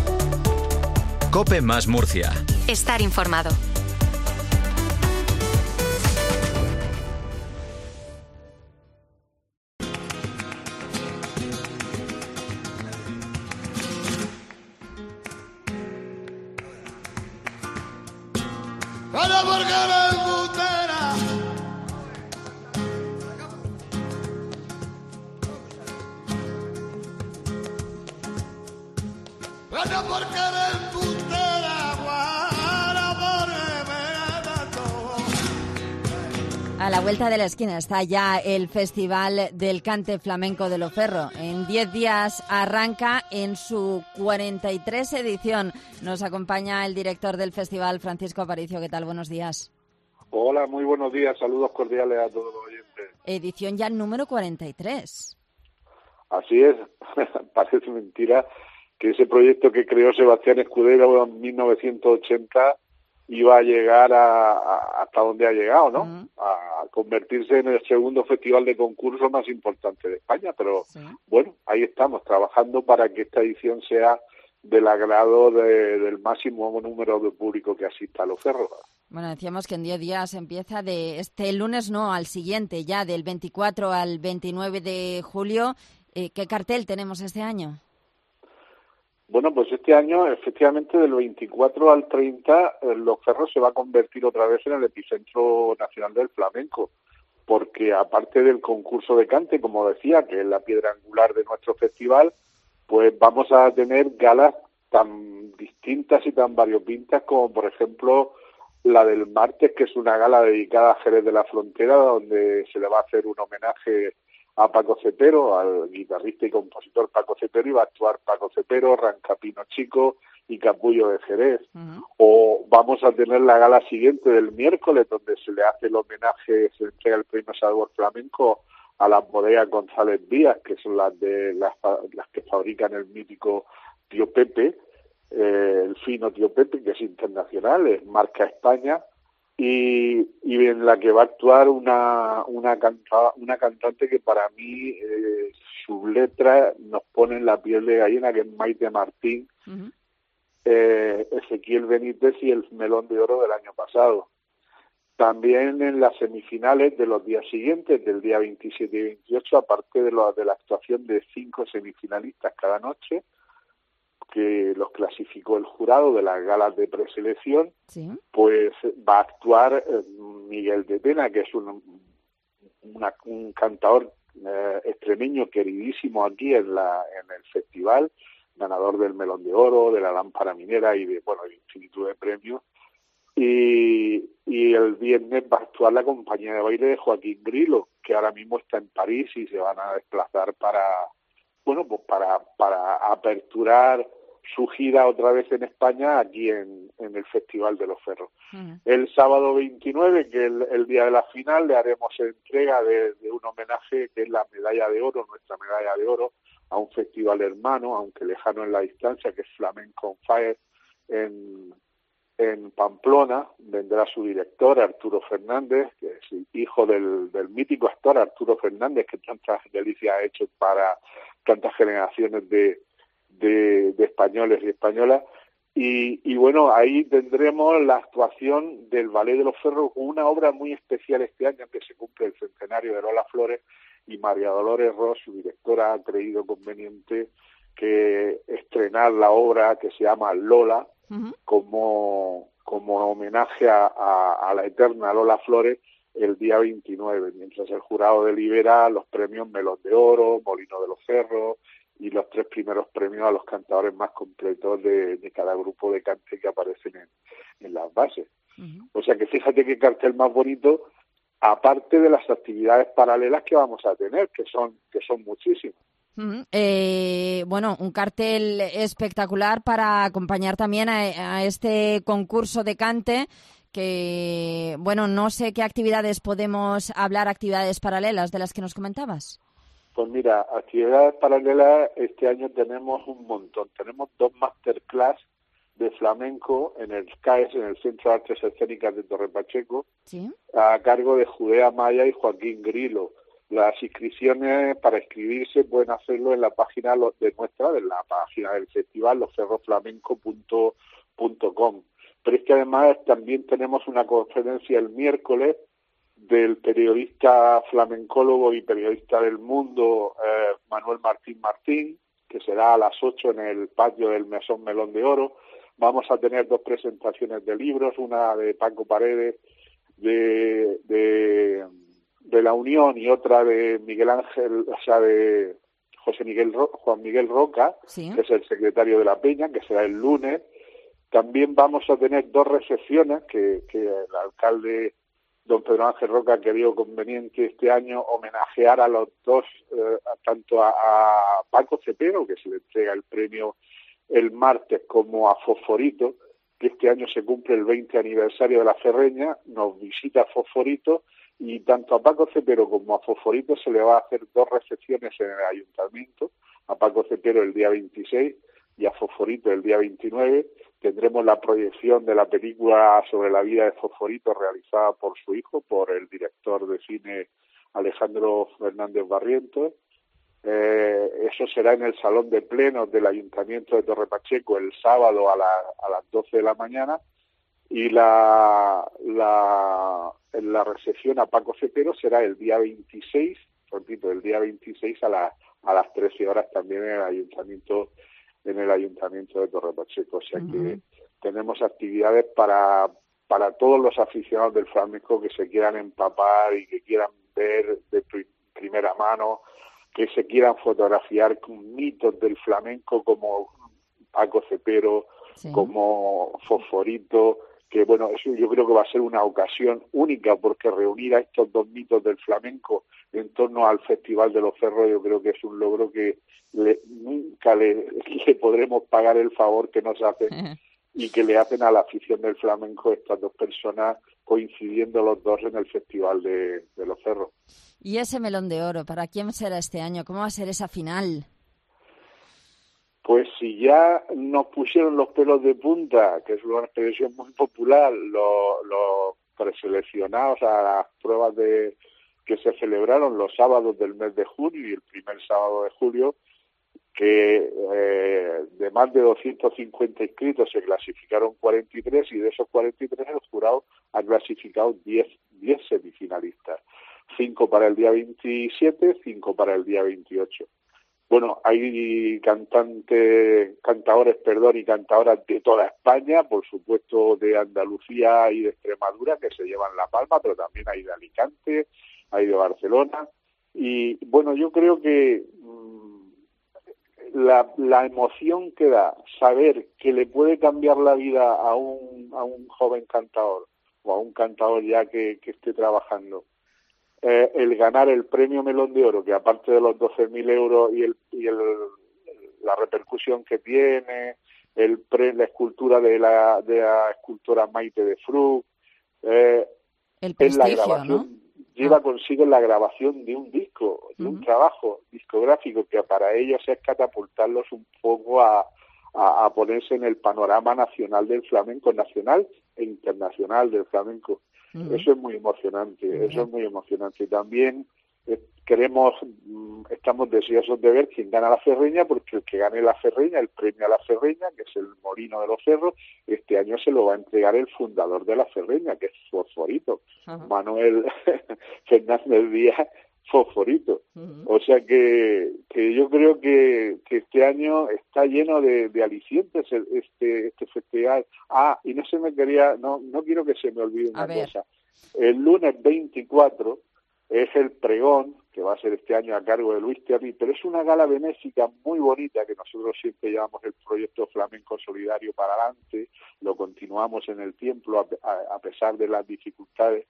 COPE más Murcia. Estar informado. ¡Vaya porque eres embustera! ¡Vaya porque eres embustera! ¡Guara porque me tanto! A la vuelta de la esquina está ya el Festival del Cante Flamenco de Loferro. En 10 días arranca en su 43 edición. Nos acompaña el director del festival, Francisco Aparicio. ¿Qué tal? Buenos días. Hola, muy buenos días. Saludos cordiales a todos los oyentes. Edición ya número 43. Así es. Parece mentira que ese proyecto que creó Sebastián Escudero en 1980 iba a llegar hasta donde ha llegado, ¿no? A convertirse en el segundo festival de concurso más importante de España. Pero bueno, ahí estamos, trabajando para que esta edición sea del agrado del máximo número de público que asista a Loferro. Bueno, decíamos que en 10 días empieza de este lunes, no, al siguiente, ya del 24 al 29 de julio. ¿Qué cartel tenemos este año? Bueno, pues este año, efectivamente, del 24 al 30, Loferro se va a convertir otra vez en el epicentro nacional del flamenco, porque aparte del concurso de cante, como decía, que es la piedra angular de nuestro festival, pues vamos a tener galas tan distintas y tan variopintas como, por ejemplo, la del martes, que es una gala dedicada a Jerez de la Frontera, donde se le va a hacer un homenaje a Paco Cepero, al guitarrista y compositor Paco Cepero, y va a actuar Paco Cepero, Rancapino Chico y Capullo de Jerez. O vamos a tener la gala siguiente del miércoles, donde se le hace el homenaje, se le entrega el premio Sabor Flamenco a las bodegas González Díaz, que son las que fabrican el mítico Tío Pepe, el fino Tío Pepe, que es internacional, es marca España, y en la que va a actuar una cantante que para mí sus letras nos ponen la piel de gallina, que es Maite Martín, Ezequiel Benítez y el Melón de Oro del año pasado. También en las semifinales de los días siguientes, del día 27 y 28, aparte de la actuación de 5 semifinalistas cada noche, que los clasificó el jurado de las galas de preselección, pues va a actuar Miguel de Tena, que es un cantador extremeño queridísimo aquí en el festival, ganador del Melón de Oro, de la Lámpara Minera y de infinitud de premios. Y el viernes va a actuar la compañía de baile de Joaquín Grilo, que ahora mismo está en París y se van a desplazar para aperturar su gira otra vez en España, aquí en el Festival de los Ferros. El sábado 29, que es el día de la final, le haremos entrega de un homenaje que es la medalla de oro, nuestra medalla de oro, a un festival hermano, aunque lejano en la distancia, que es Flamenco on Fire en Pamplona. Vendrá su director, Arturo Fernández, que es el hijo del mítico actor Arturo Fernández, que tantas delicias ha hecho para tantas generaciones de españoles y españolas. Y bueno, ahí tendremos la actuación del Ballet de los Ferros, una obra muy especial este año, que se cumple el centenario de Lola Flores, y María Dolores Ross, su directora, ha creído conveniente que estrenar la obra que se llama Lola, como homenaje a la eterna Lola Flores, el día 29, mientras el jurado delibera los premios Melón de Oro, Molino de los Cerros y los 3 primeros premios a los cantadores más completos de cada grupo de cante que aparecen en las bases. O sea que fíjate qué cartel más bonito, aparte de las actividades paralelas que vamos a tener, que son muchísimas. Bueno, un cartel espectacular para acompañar también a este concurso de cante, que, bueno, no sé qué actividades podemos hablar, actividades paralelas de las que nos comentabas. Pues mira, actividades paralelas este año tenemos un montón. Tenemos 2 masterclass de flamenco en el CAES, en el Centro de Artes Escénicas de Torre Pacheco, ¿sí?, a cargo de Judea Maya y Joaquín Grilo. Las inscripciones para inscribirse pueden hacerlo en la página de la página del festival, losferrosflamenco.com. Pero es que además también tenemos una conferencia el miércoles del periodista flamencólogo y periodista del mundo Manuel Martín, que será a las 8 en el patio del Mesón Melón de Oro. Vamos a tener 2 presentaciones de libros, una de Paco Paredes de La Unión y otra de Miguel Ángel, o sea, de Juan Miguel Roca, ¿sí?, que es el secretario de la Peña, que será el lunes. También vamos a tener 2 recepciones que el alcalde don Pedro Ángel Roca ha querido conveniente este año homenajear a los 2, tanto a Paco Cepero, que se le entrega el premio el martes, como a Fosforito, que este año se cumple el 20 aniversario de la Ferreña, nos visita Fosforito, y tanto a Paco Cepero como a Fosforito se le va a hacer 2 recepciones en el ayuntamiento, a Paco Cepero el día 26 y a Fosforito el día 29. Tendremos la proyección de la película sobre la vida de Fosforito realizada por su hijo, por el director de cine Alejandro Fernández Barrientos. Eso será en el Salón de Plenos del Ayuntamiento de Torre Pacheco el sábado a las 12 de la mañana, y la recepción a Paco Cepero será el día 26, repito, el día 26 a las 13 horas también en el Ayuntamiento de Torre Pacheco. O sea que tenemos actividades para todos los aficionados del flamenco que se quieran empapar y que quieran ver de primera mano, que se quieran fotografiar con mitos del flamenco como Paco Cepero, sí, como Fosforito, que bueno, eso yo creo que va a ser una ocasión única, porque reunir a estos 2 mitos del flamenco en torno al Festival de los Ferros, yo creo que es un logro que nunca le podremos pagar el favor que nos hacen y que le hacen a la afición del flamenco estas 2 personas coincidiendo los 2 en el Festival de los Ferros. ¿Y ese Melón de Oro, para quién será este año? ¿Cómo va a ser esa final? Pues si ya nos pusieron los pelos de punta, que es una expresión muy popular, los preseleccionados a las pruebas que se celebraron los sábados del mes de junio y el primer sábado de julio, que de más de 250 inscritos se clasificaron 43, y de esos 43 el jurado ha clasificado 10 semifinalistas, 5 para el día 27, 5 para el día 28. Bueno, hay cantadores y cantadoras de toda España, por supuesto de Andalucía y de Extremadura, que se llevan la palma, pero también hay de Alicante, hay de Barcelona. Y bueno, yo creo que la emoción que da saber que le puede cambiar la vida a un joven cantador o a un cantador ya que esté trabajando, el ganar el premio Melón de Oro, que aparte de los 12.000 euros y la repercusión que tiene la escultura de la escultora Maite de Frug, el prestigio, ¿no? Lleva consigo la grabación de un disco, de un trabajo discográfico que para ellos es catapultarlos un poco a ponerse en el panorama nacional del flamenco, nacional e internacional del flamenco. Eso es muy emocionante, eso es muy emocionante. Y también estamos deseosos de ver quién gana la Ferreña, porque el que gane la Ferreña, el premio a la Ferreña, que es el Molino de los Cerros, este año se lo va a entregar el fundador de la Ferreña, que es Fosforito, Manuel Fernández Díaz Fosforito. O sea que yo creo que este año está lleno de alicientes este festival. Y no quiero que se me olvide una cosa. El lunes 24 es el pregón, que va a ser este año a cargo de Luis Terry, pero es una gala benéfica muy bonita, que nosotros siempre llevamos el proyecto Flamenco Solidario para adelante, lo continuamos en el tiempo a pesar de las dificultades,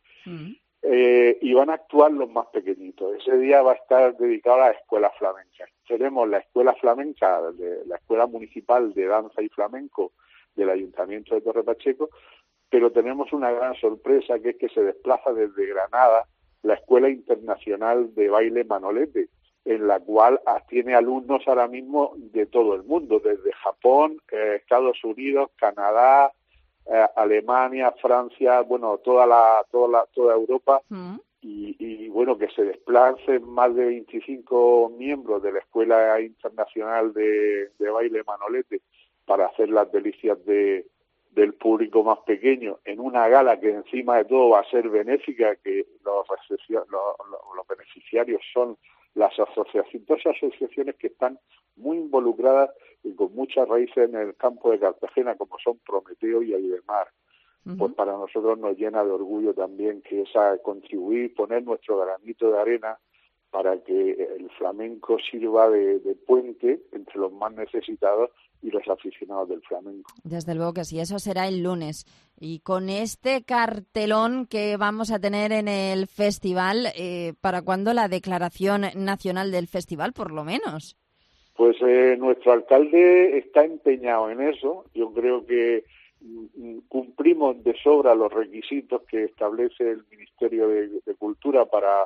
y van a actuar los más pequeñitos. Ese día va a estar dedicado a las escuelas flamencas. Tenemos la escuela flamenca, la Escuela Municipal de Danza y Flamenco del Ayuntamiento de Torre Pacheco, pero tenemos una gran sorpresa, que es que se desplaza desde Granada la Escuela Internacional de Baile Manolete, en la cual tiene alumnos ahora mismo de todo el mundo, desde Japón, Estados Unidos, Canadá, Alemania, Francia, bueno, toda Europa, y bueno, que se desplacen más de 25 miembros de la Escuela Internacional de Baile Manolete para hacer las delicias del público más pequeño, en una gala que encima de todo va a ser benéfica, que los beneficiarios son las asociaciones, dos asociaciones que están muy involucradas y con muchas raíces en el campo de Cartagena, como son Prometeo y Aydemar. Pues para nosotros nos llena de orgullo también que contribuir, poner nuestro granito de arena para que el flamenco sirva de puente entre los más necesitados y los aficionados del flamenco. Desde luego que sí, eso será el lunes. Y con este cartelón que vamos a tener en el festival, ¿para cuándo la declaración nacional del festival, por lo menos? Pues nuestro alcalde está empeñado en eso. Yo creo que cumplimos de sobra los requisitos que establece el Ministerio de Cultura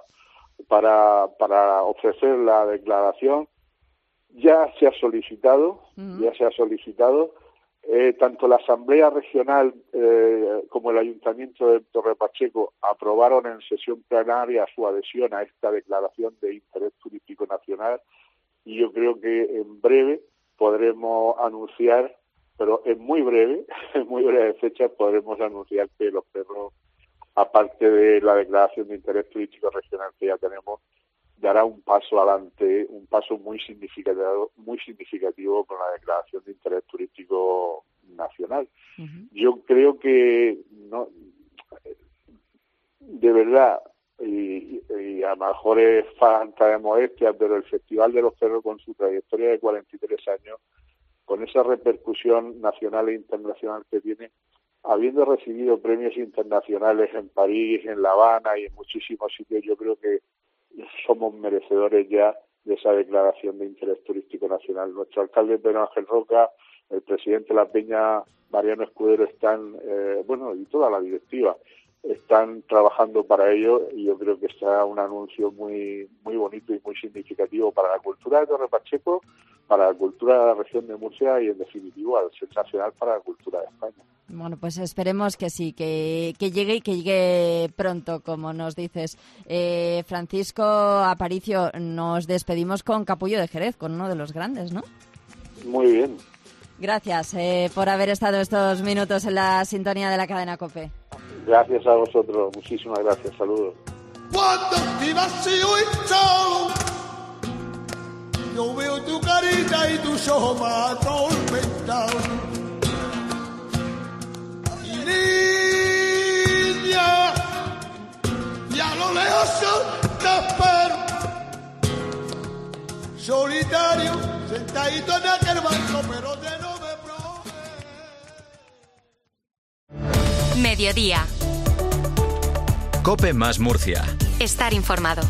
para ofrecer la declaración. Ya se ha solicitado, tanto la Asamblea Regional como el Ayuntamiento de Torre Pacheco aprobaron en sesión plenaria su adhesión a esta declaración de interés turístico nacional, y yo creo que en breve podremos anunciar, pero en muy breve fecha podremos anunciar que Los Cerros, aparte de la declaración de interés turístico regional que ya tenemos, dará un paso adelante, un paso muy significativo con la declaración de interés turístico nacional. Yo creo que no, de verdad, y a lo mejor es falta de modestia, pero el Festival de los Cerros, con su trayectoria de 43 años, con esa repercusión nacional e internacional que tiene, habiendo recibido premios internacionales en París, en La Habana y en muchísimos sitios, yo creo que somos merecedores ya de esa declaración de interés turístico nacional. Nuestro alcalde Pedro Ángel Roca, el presidente de la Peña Mariano Escudero están, y toda la directiva están trabajando para ello, y yo creo que será un anuncio muy muy bonito y muy significativo para la cultura de Torre Pacheco, para la cultura de la región de Murcia y, en definitivo, al ser nacional, para la cultura de España. Bueno, pues esperemos que sí, que llegue y que llegue pronto, como nos dices. Francisco Aparicio, nos despedimos con Capullo de Jerez, con uno de los grandes, ¿no? Muy bien. Gracias por haber estado estos minutos en la sintonía de la cadena COPE. Gracias a vosotros, muchísimas gracias, saludos. Cuando estoy vacío y solo, yo veo tu carita y tus ojos más atormentados. Y niña, y a lo lejos yo te espero, solitario, sentadito en aquel banco, pero de no me Mediodía. COPE más Murcia. Estar informado.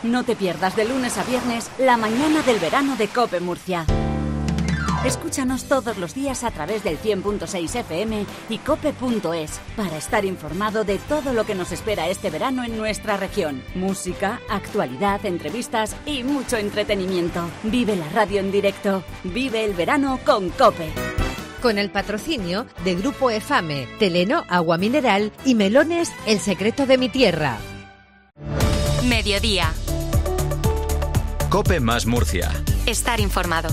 No te pierdas de lunes a viernes la mañana del verano de COPE Murcia. Escúchanos todos los días a través del 100.6 FM y cope.es para estar informado de todo lo que nos espera este verano en nuestra región. Música, actualidad, entrevistas y mucho entretenimiento. Vive la radio en directo. Vive el verano con COPE. Con el patrocinio de Grupo EFAME, Teleno, Agua Mineral y Melones, El Secreto de mi Tierra. Mediodía. COPE más Murcia. Estar informado.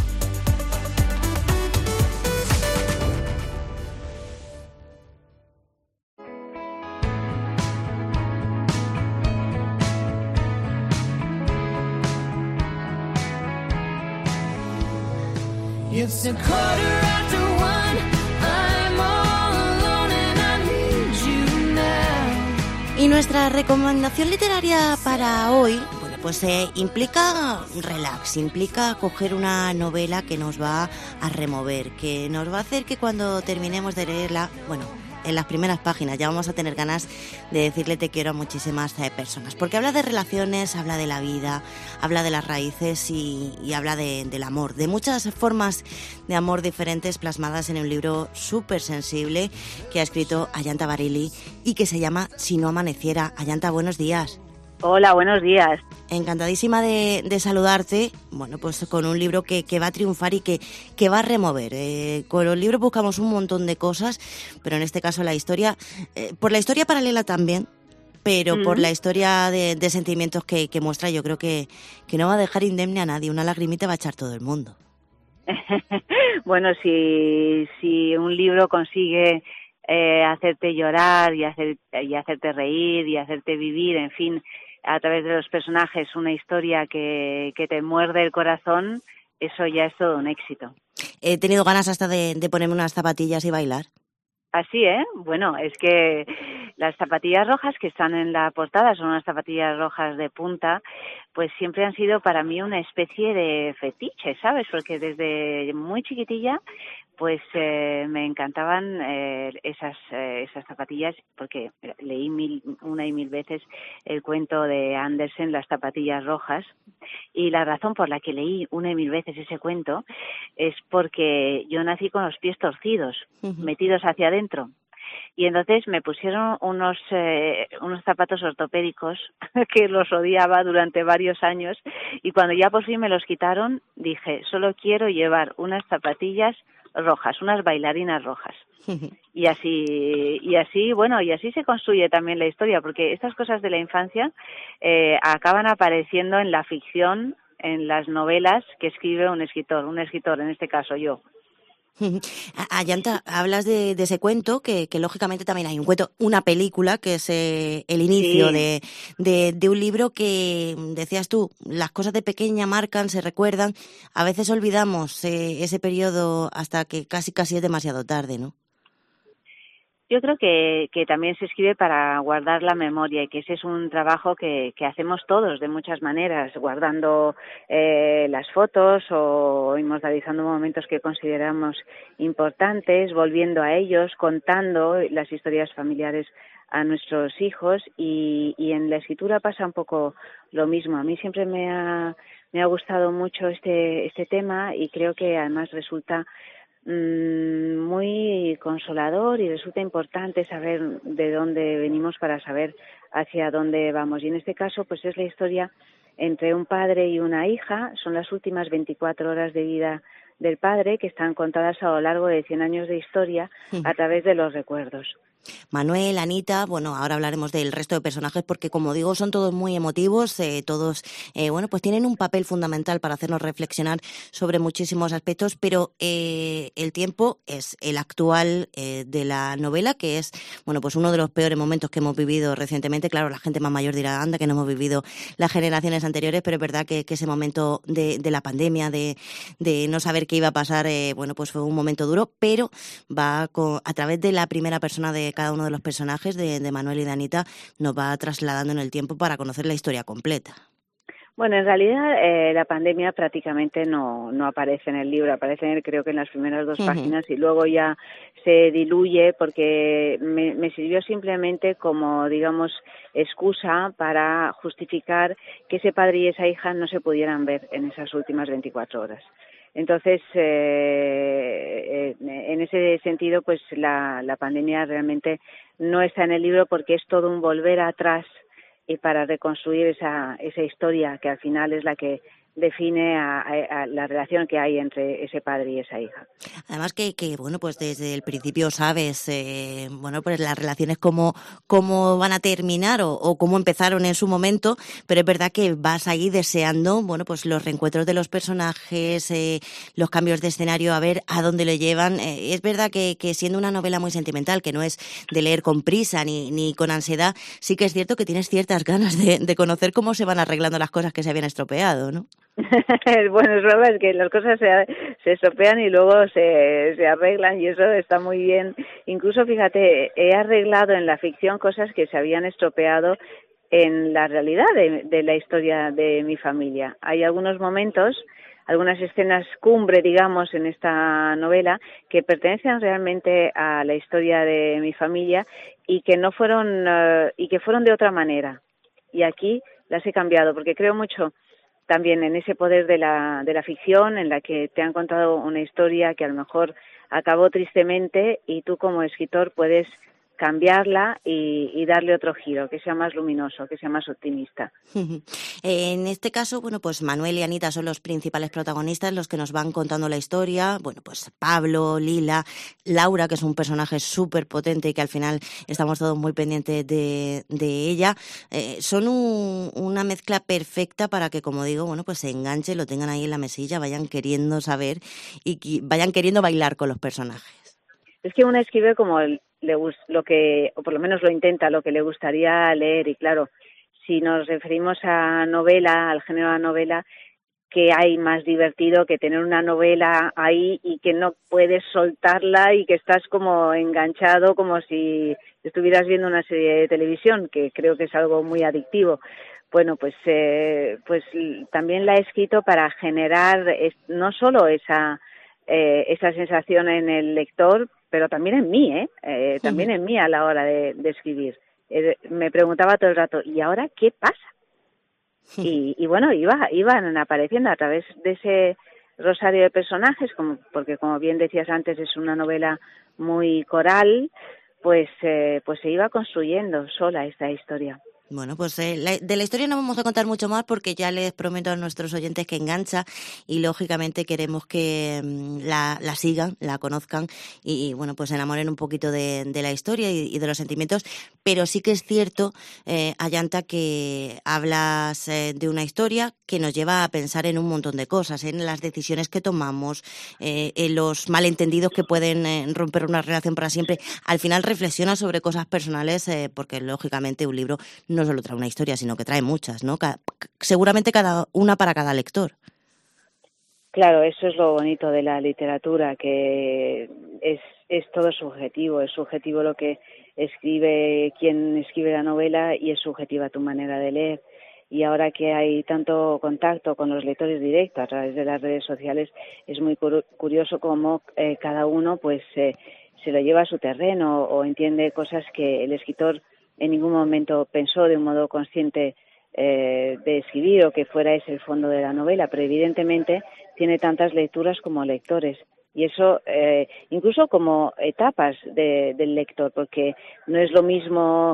It's a quarter after one. I'm all alone and I need you now. Y nuestra recomendación literaria para hoy, bueno, pues implica relax, implica coger una novela que nos va a remover, que nos va a hacer que cuando terminemos de leerla, bueno, en las primeras páginas ya vamos a tener ganas de decirle te quiero a muchísimas personas, porque habla de relaciones, habla de la vida, habla de las raíces y habla del amor, de muchas formas de amor diferentes plasmadas en un libro súper sensible que ha escrito Ayanta Barilli y que se llama Si no amaneciera. Ayanta, buenos días. Hola, buenos días. Encantadísima de saludarte, bueno, pues con un libro que va a triunfar y que va a remover. Con los libros buscamos un montón de cosas, pero en este caso la historia, por la historia paralela también, pero por la historia de sentimientos que muestra, yo creo que no va a dejar indemne a nadie. Una lagrimita va a echar todo el mundo. Bueno, si un libro consigue hacerte llorar y hacerte reír y hacerte vivir, en fin, a través de los personajes, una historia que te muerde el corazón, eso ya es todo un éxito. He tenido ganas hasta de ponerme unas zapatillas y bailar. Así, ¿eh? Bueno, es que las zapatillas rojas que están en la portada son unas zapatillas rojas de punta, pues siempre han sido para mí una especie de fetiche, ¿sabes? Porque desde muy chiquitilla pues me encantaban esas zapatillas, porque leí una y mil veces el cuento de Andersen, Las zapatillas rojas, y la razón por la que leí una y mil veces ese cuento es porque yo nací con los pies torcidos, metidos hacia adentro. Y entonces me pusieron unos zapatos ortopédicos que los odiaba durante varios años, y cuando ya por fin me los quitaron dije, solo quiero llevar unas zapatillas rojas, unas bailarinas rojas. Y así, bueno, y así se construye también la historia, porque estas cosas de la infancia acaban apareciendo en la ficción, en las novelas que escribe un escritor, en este caso yo. Ayanta, hablas de ese cuento, que lógicamente también hay un cuento, una película, que es el inicio de un libro que, decías tú, las cosas de pequeña marcan, se recuerdan, a veces olvidamos ese periodo hasta que casi es demasiado tarde, ¿no? Yo creo que también se escribe para guardar la memoria, y que ese es un trabajo que hacemos todos de muchas maneras, guardando las fotos o inmortalizando momentos que consideramos importantes, volviendo a ellos, contando las historias familiares a nuestros hijos, y en la escritura pasa un poco lo mismo. A mí siempre me ha gustado mucho este tema, y creo que además resulta muy consolador y resulta importante saber de dónde venimos para saber hacia dónde vamos. Y en este caso pues es la historia entre un padre y una hija. Son las últimas 24 horas de vida del padre, que están contadas a lo largo de 100 años de historia a través de los recuerdos. Manuel, Anita, bueno, ahora hablaremos del resto de personajes porque, como digo, son todos muy emotivos, todos, bueno, pues tienen un papel fundamental para hacernos reflexionar sobre muchísimos aspectos, pero el tiempo es el actual de la novela, que es, bueno, pues uno de los peores momentos que hemos vivido recientemente. Claro, la gente más mayor dirá, anda, que no hemos vivido las generaciones anteriores, pero es verdad que ese momento de la pandemia, de no saber qué iba a pasar, bueno, pues fue un momento duro, pero va a través de la primera persona de cada uno de los personajes de Manuel y de Anita, nos va trasladando en el tiempo para conocer la historia completa. Bueno, en realidad la pandemia prácticamente no aparece en el libro, aparece creo que en las primeras 2 páginas y luego ya se diluye porque me sirvió simplemente como, digamos, excusa para justificar que ese padre y esa hija no se pudieran ver en esas últimas 24 horas. Entonces, en ese sentido, pues la pandemia realmente no está en el libro porque es todo un volver atrás y para reconstruir esa historia que al final es la que define a la relación que hay entre ese padre y esa hija. Además que bueno, pues desde el principio sabes, bueno, pues las relaciones cómo van a terminar o cómo empezaron en su momento, pero es verdad que vas ahí deseando, bueno, pues los reencuentros de los personajes, los cambios de escenario, a ver a dónde le llevan. Es verdad que siendo una novela muy sentimental, que no es de leer con prisa ni con ansiedad, sí que es cierto que tienes ciertas ganas de conocer cómo se van arreglando las cosas que se habían estropeado, ¿no? Bueno, es verdad, es que las cosas se estropean y luego se arreglan y eso está muy bien. Incluso, fíjate, he arreglado en la ficción cosas que se habían estropeado en la realidad de la historia de mi familia. Hay algunos momentos, algunas escenas cumbre, digamos, en esta novela que pertenecen realmente a la historia de mi familia y que no fueron y que fueron de otra manera. Y aquí las he cambiado porque creo mucho también en ese poder de la ficción, en la que te han contado una historia que a lo mejor acabó tristemente y tú como escritor puedes cambiarla y darle otro giro, que sea más luminoso, que sea más optimista. En este caso, bueno, pues Manuel y Anita son los principales protagonistas, los que nos van contando la historia. Bueno, pues Pablo, Lila, Laura, que es un personaje súper potente y que al final estamos todos muy pendientes de ella. Son una mezcla perfecta para que, como digo, bueno, pues se enganchen, lo tengan ahí en la mesilla, vayan queriendo saber y vayan queriendo bailar con los personajes. Es que uno escribe como lo que, o por lo menos lo intenta, lo que le gustaría leer. Y claro, si nos referimos a novela, al género de novela, que hay más divertido que tener una novela ahí y que no puedes soltarla y que estás como enganchado, como si estuvieras viendo una serie de televisión, que creo que es algo muy adictivo. Bueno, pues también la he escrito para generar no solo esa sensación en el lector, pero también en mí, también en mí a la hora de escribir. Me preguntaba todo el rato, ¿y ahora qué pasa? Y bueno, iban apareciendo a través de ese rosario de personajes, porque como bien decías antes, es una novela muy coral, pues se iba construyendo sola esta historia. Bueno, pues de la historia no vamos a contar mucho más porque ya les prometo a nuestros oyentes que engancha y lógicamente queremos que la sigan, la conozcan y bueno, pues se enamoren un poquito de la historia y de los sentimientos, pero sí que es cierto, Ayanta, que hablas de una historia que nos lleva a pensar en un montón de cosas, en las decisiones que tomamos, en los malentendidos que pueden romper una relación para siempre. Al final reflexiona sobre cosas personales porque lógicamente un libro no solo trae una historia, sino que trae muchas, ¿no? Seguramente cada una para cada lector. Claro, eso es lo bonito de la literatura, que es todo subjetivo, es subjetivo lo que escribe quien escribe la novela y es subjetiva tu manera de leer. Y ahora que hay tanto contacto con los lectores directos a través de las redes sociales, es muy curioso cómo cada uno pues se lo lleva a su terreno o entiende cosas que el escritor en ningún momento pensó de un modo consciente de escribir o que fuera ese el fondo de la novela, pero evidentemente tiene tantas lecturas como lectores. Y eso, incluso como etapas del lector, porque no es lo mismo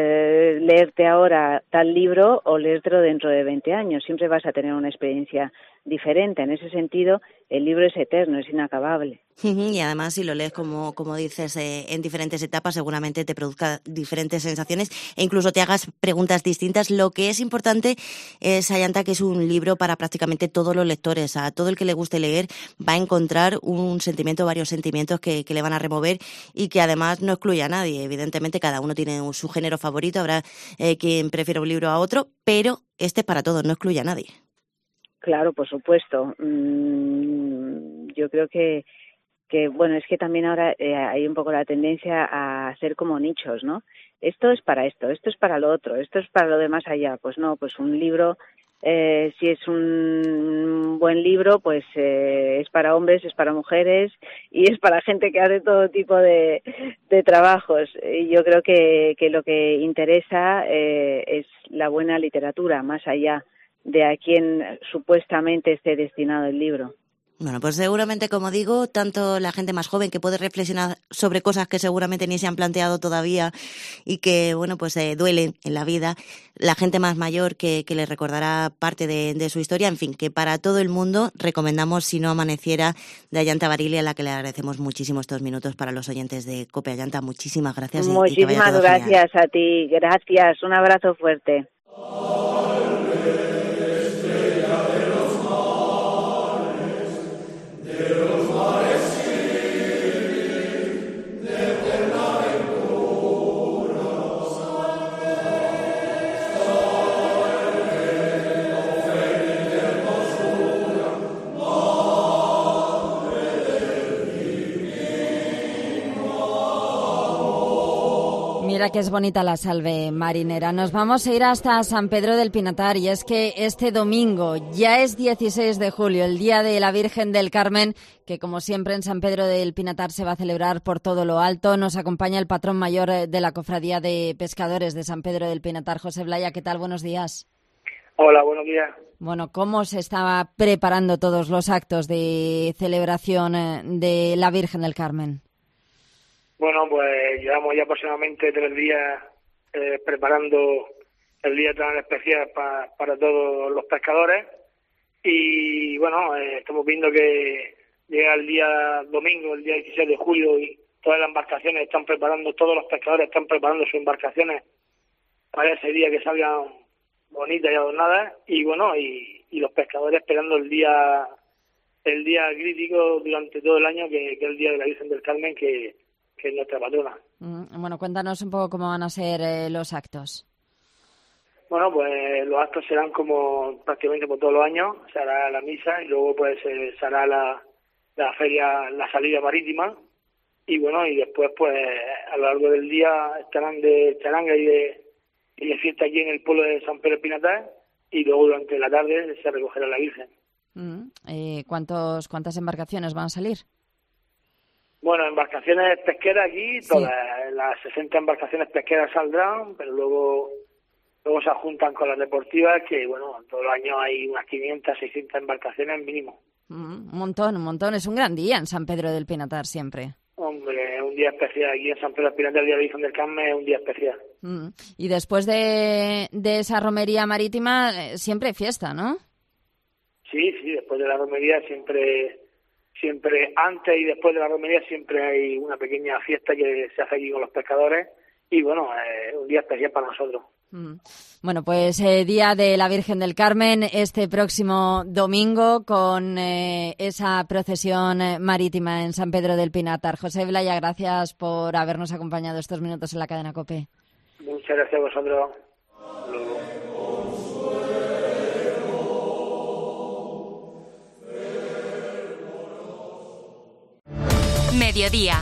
leerte ahora tal libro o leértelo dentro de 20 años. Siempre vas a tener una experiencia diferente. En ese sentido, el libro es eterno, es inacabable. Y además, si lo lees, como dices, en diferentes etapas, seguramente te produzca diferentes sensaciones e incluso te hagas preguntas distintas. Lo que es importante es, Ayanta, que es un libro para prácticamente todos los lectores. A todo el que le guste leer va a encontrar un sentimiento, varios sentimientos que le van a remover y que además no excluye a nadie. Evidentemente, cada uno tiene su género favorito, habrá quien prefiera un libro a otro, pero este es para todos, no excluye a nadie. Claro, por supuesto. Yo creo que bueno, es que también ahora hay un poco la tendencia a hacer como nichos, ¿no? Esto es para esto es para lo otro, esto es para lo de más allá. Pues no, pues un libro si es un buen libro, pues es para hombres, es para mujeres y es para gente que hace todo tipo de trabajos. Y yo creo que lo que interesa es la buena literatura, más allá de a quién supuestamente esté destinado el libro. Bueno, pues seguramente, como digo, tanto la gente más joven que puede reflexionar sobre cosas que seguramente ni se han planteado todavía y que, bueno, pues duelen en la vida, la gente más mayor que les recordará parte de su historia, en fin, que para todo el mundo recomendamos Si no amaneciera, de Ayanta Barili, a la que le agradecemos muchísimo estos minutos para los oyentes de COPE. Ayanta, muchísimas gracias. Muchísimas gracias a ti, gracias, un abrazo fuerte. Mira que es bonita la salve marinera. Nos vamos a ir hasta San Pedro del Pinatar, y es que este domingo ya es 16 de julio, el Día de la Virgen del Carmen, que como siempre en San Pedro del Pinatar se va a celebrar por todo lo alto. Nos acompaña el patrón mayor de la Cofradía de Pescadores de San Pedro del Pinatar, José Blaya. ¿Qué tal? Buenos días. Hola, buenos días. Bueno, ¿cómo se estaba preparando todos los actos de celebración de la Virgen del Carmen? Bueno, pues llevamos ya aproximadamente 3 días preparando el día tan especial para todos los pescadores y bueno, estamos viendo que llega el día domingo, el día 16 de julio y todas las embarcaciones están preparando, todos los pescadores están preparando sus embarcaciones para ese día que salgan bonitas y adornadas y bueno, y los pescadores esperando el día crítico durante todo el año que es el Día de la Virgen del Carmen, que es nuestra patrona. Bueno, cuéntanos un poco cómo van a ser los actos. Bueno, pues los actos serán como prácticamente por todos los años, se hará la misa y luego pues se hará la feria, la salida marítima y bueno, y después pues a lo largo del día estarán de charanga y de fiesta aquí en el pueblo de San Pedro del Pinatar y luego durante la tarde se recogerá la Virgen. ¿Cuántas embarcaciones van a salir? Bueno, embarcaciones pesqueras aquí, todas las 60 embarcaciones pesqueras saldrán, pero luego se juntan con las deportivas, que bueno, todos los años hay unas 500, 600 embarcaciones mínimo. Un montón. Es un gran día en San Pedro del Pinatar siempre. Hombre, un día especial aquí en San Pedro del Pinatar, el Día de la Virgen del Carmen es un día especial. Y después de esa romería marítima, siempre hay fiesta, ¿no? Sí, después de la romería siempre antes y después de la romería siempre hay una pequeña fiesta que se hace aquí con los pescadores y bueno, un día especial para nosotros. Bueno, pues Día de la Virgen del Carmen este próximo domingo con esa procesión marítima en San Pedro del Pinatar. José Blaya, gracias por habernos acompañado estos minutos en la cadena COPE. Muchas gracias a vosotros. Mediodía.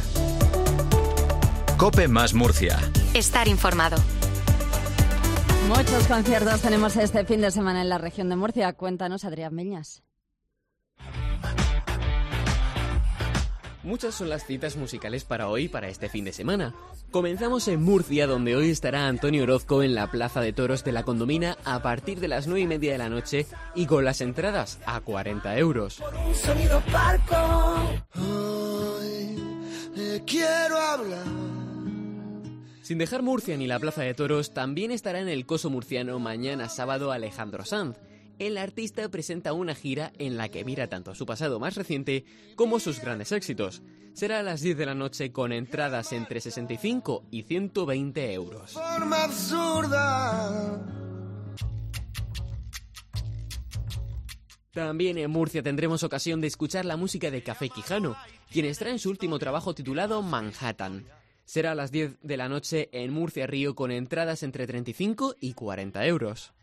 COPE más Murcia. Estar informado. Muchos conciertos tenemos este fin de semana en la región de Murcia. Cuéntanos, Adrián Meñas. Muchas son las citas musicales para hoy, para este fin de semana. Comenzamos en Murcia, donde hoy estará Antonio Orozco en la Plaza de Toros de la Condomina a partir de las 9:30 de la noche y con las entradas a 40 euros. Un sonido parco. Quiero hablar. Sin dejar Murcia ni la Plaza de Toros, también estará en el Coso Murciano mañana sábado Alejandro Sanz. El artista presenta una gira en la que mira tanto su pasado más reciente como sus grandes éxitos. Será a las 10 de la noche con entradas entre 65 y 120 euros. Forma absurda. También en Murcia tendremos ocasión de escuchar la música de Café Quijano, quienes traen su último trabajo titulado Manhattan. Será a las 10 de la noche en Murcia Río con entradas entre 35 y 40 euros.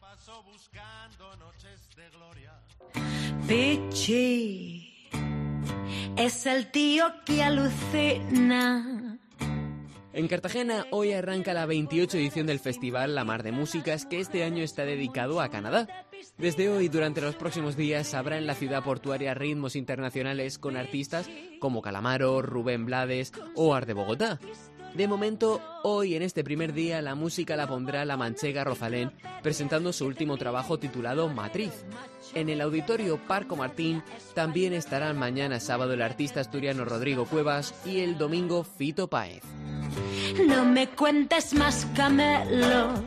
Pichi es el tío que alucina. En Cartagena hoy arranca la 28 edición del festival La Mar de Músicas, que este año está dedicado a Canadá. Desde hoy, durante los próximos días, habrá en la ciudad portuaria ritmos internacionales con artistas como Calamaro, Rubén Blades o Art de Bogotá. De momento, hoy en este primer día, la música la pondrá la manchega Rosalén, presentando su último trabajo titulado Matriz. En el Auditorio Parco Martín también estarán mañana sábado el artista asturiano Rodrigo Cuevas y el domingo Fito Páez. No me cuentes más camelos.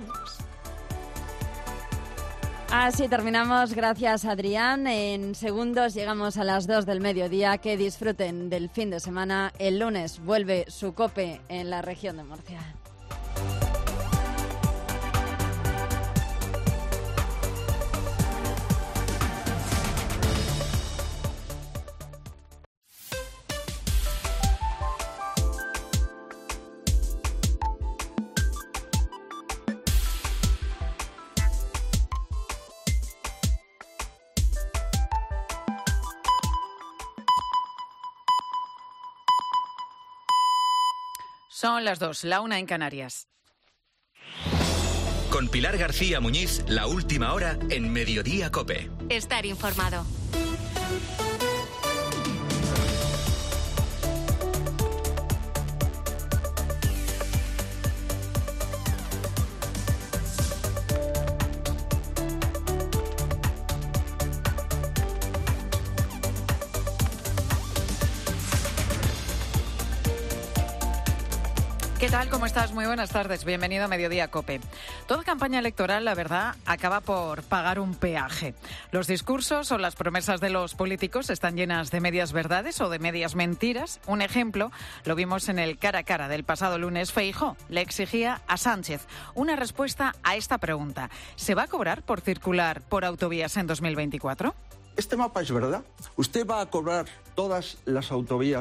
Así terminamos, gracias Adrián. En segundos llegamos a las 2 del mediodía. Que disfruten del fin de semana. El lunes vuelve su COPE en la región de Murcia. Son las 2, la 1 en Canarias. Con Pilar García Muñiz, la última hora en Mediodía COPE. Estar informado. ¿Qué tal? ¿Cómo estás? Muy buenas tardes. Bienvenido a Mediodía COPE. Toda campaña electoral, la verdad, acaba por pagar un peaje. Los discursos o las promesas de los políticos están llenas de medias verdades o de medias mentiras. Un ejemplo lo vimos en el cara a cara del pasado lunes. Feijóo le exigía a Sánchez una respuesta a esta pregunta. ¿Se va a cobrar por circular por autovías en 2024? Este mapa es verdad. Usted va a cobrar todas las autovías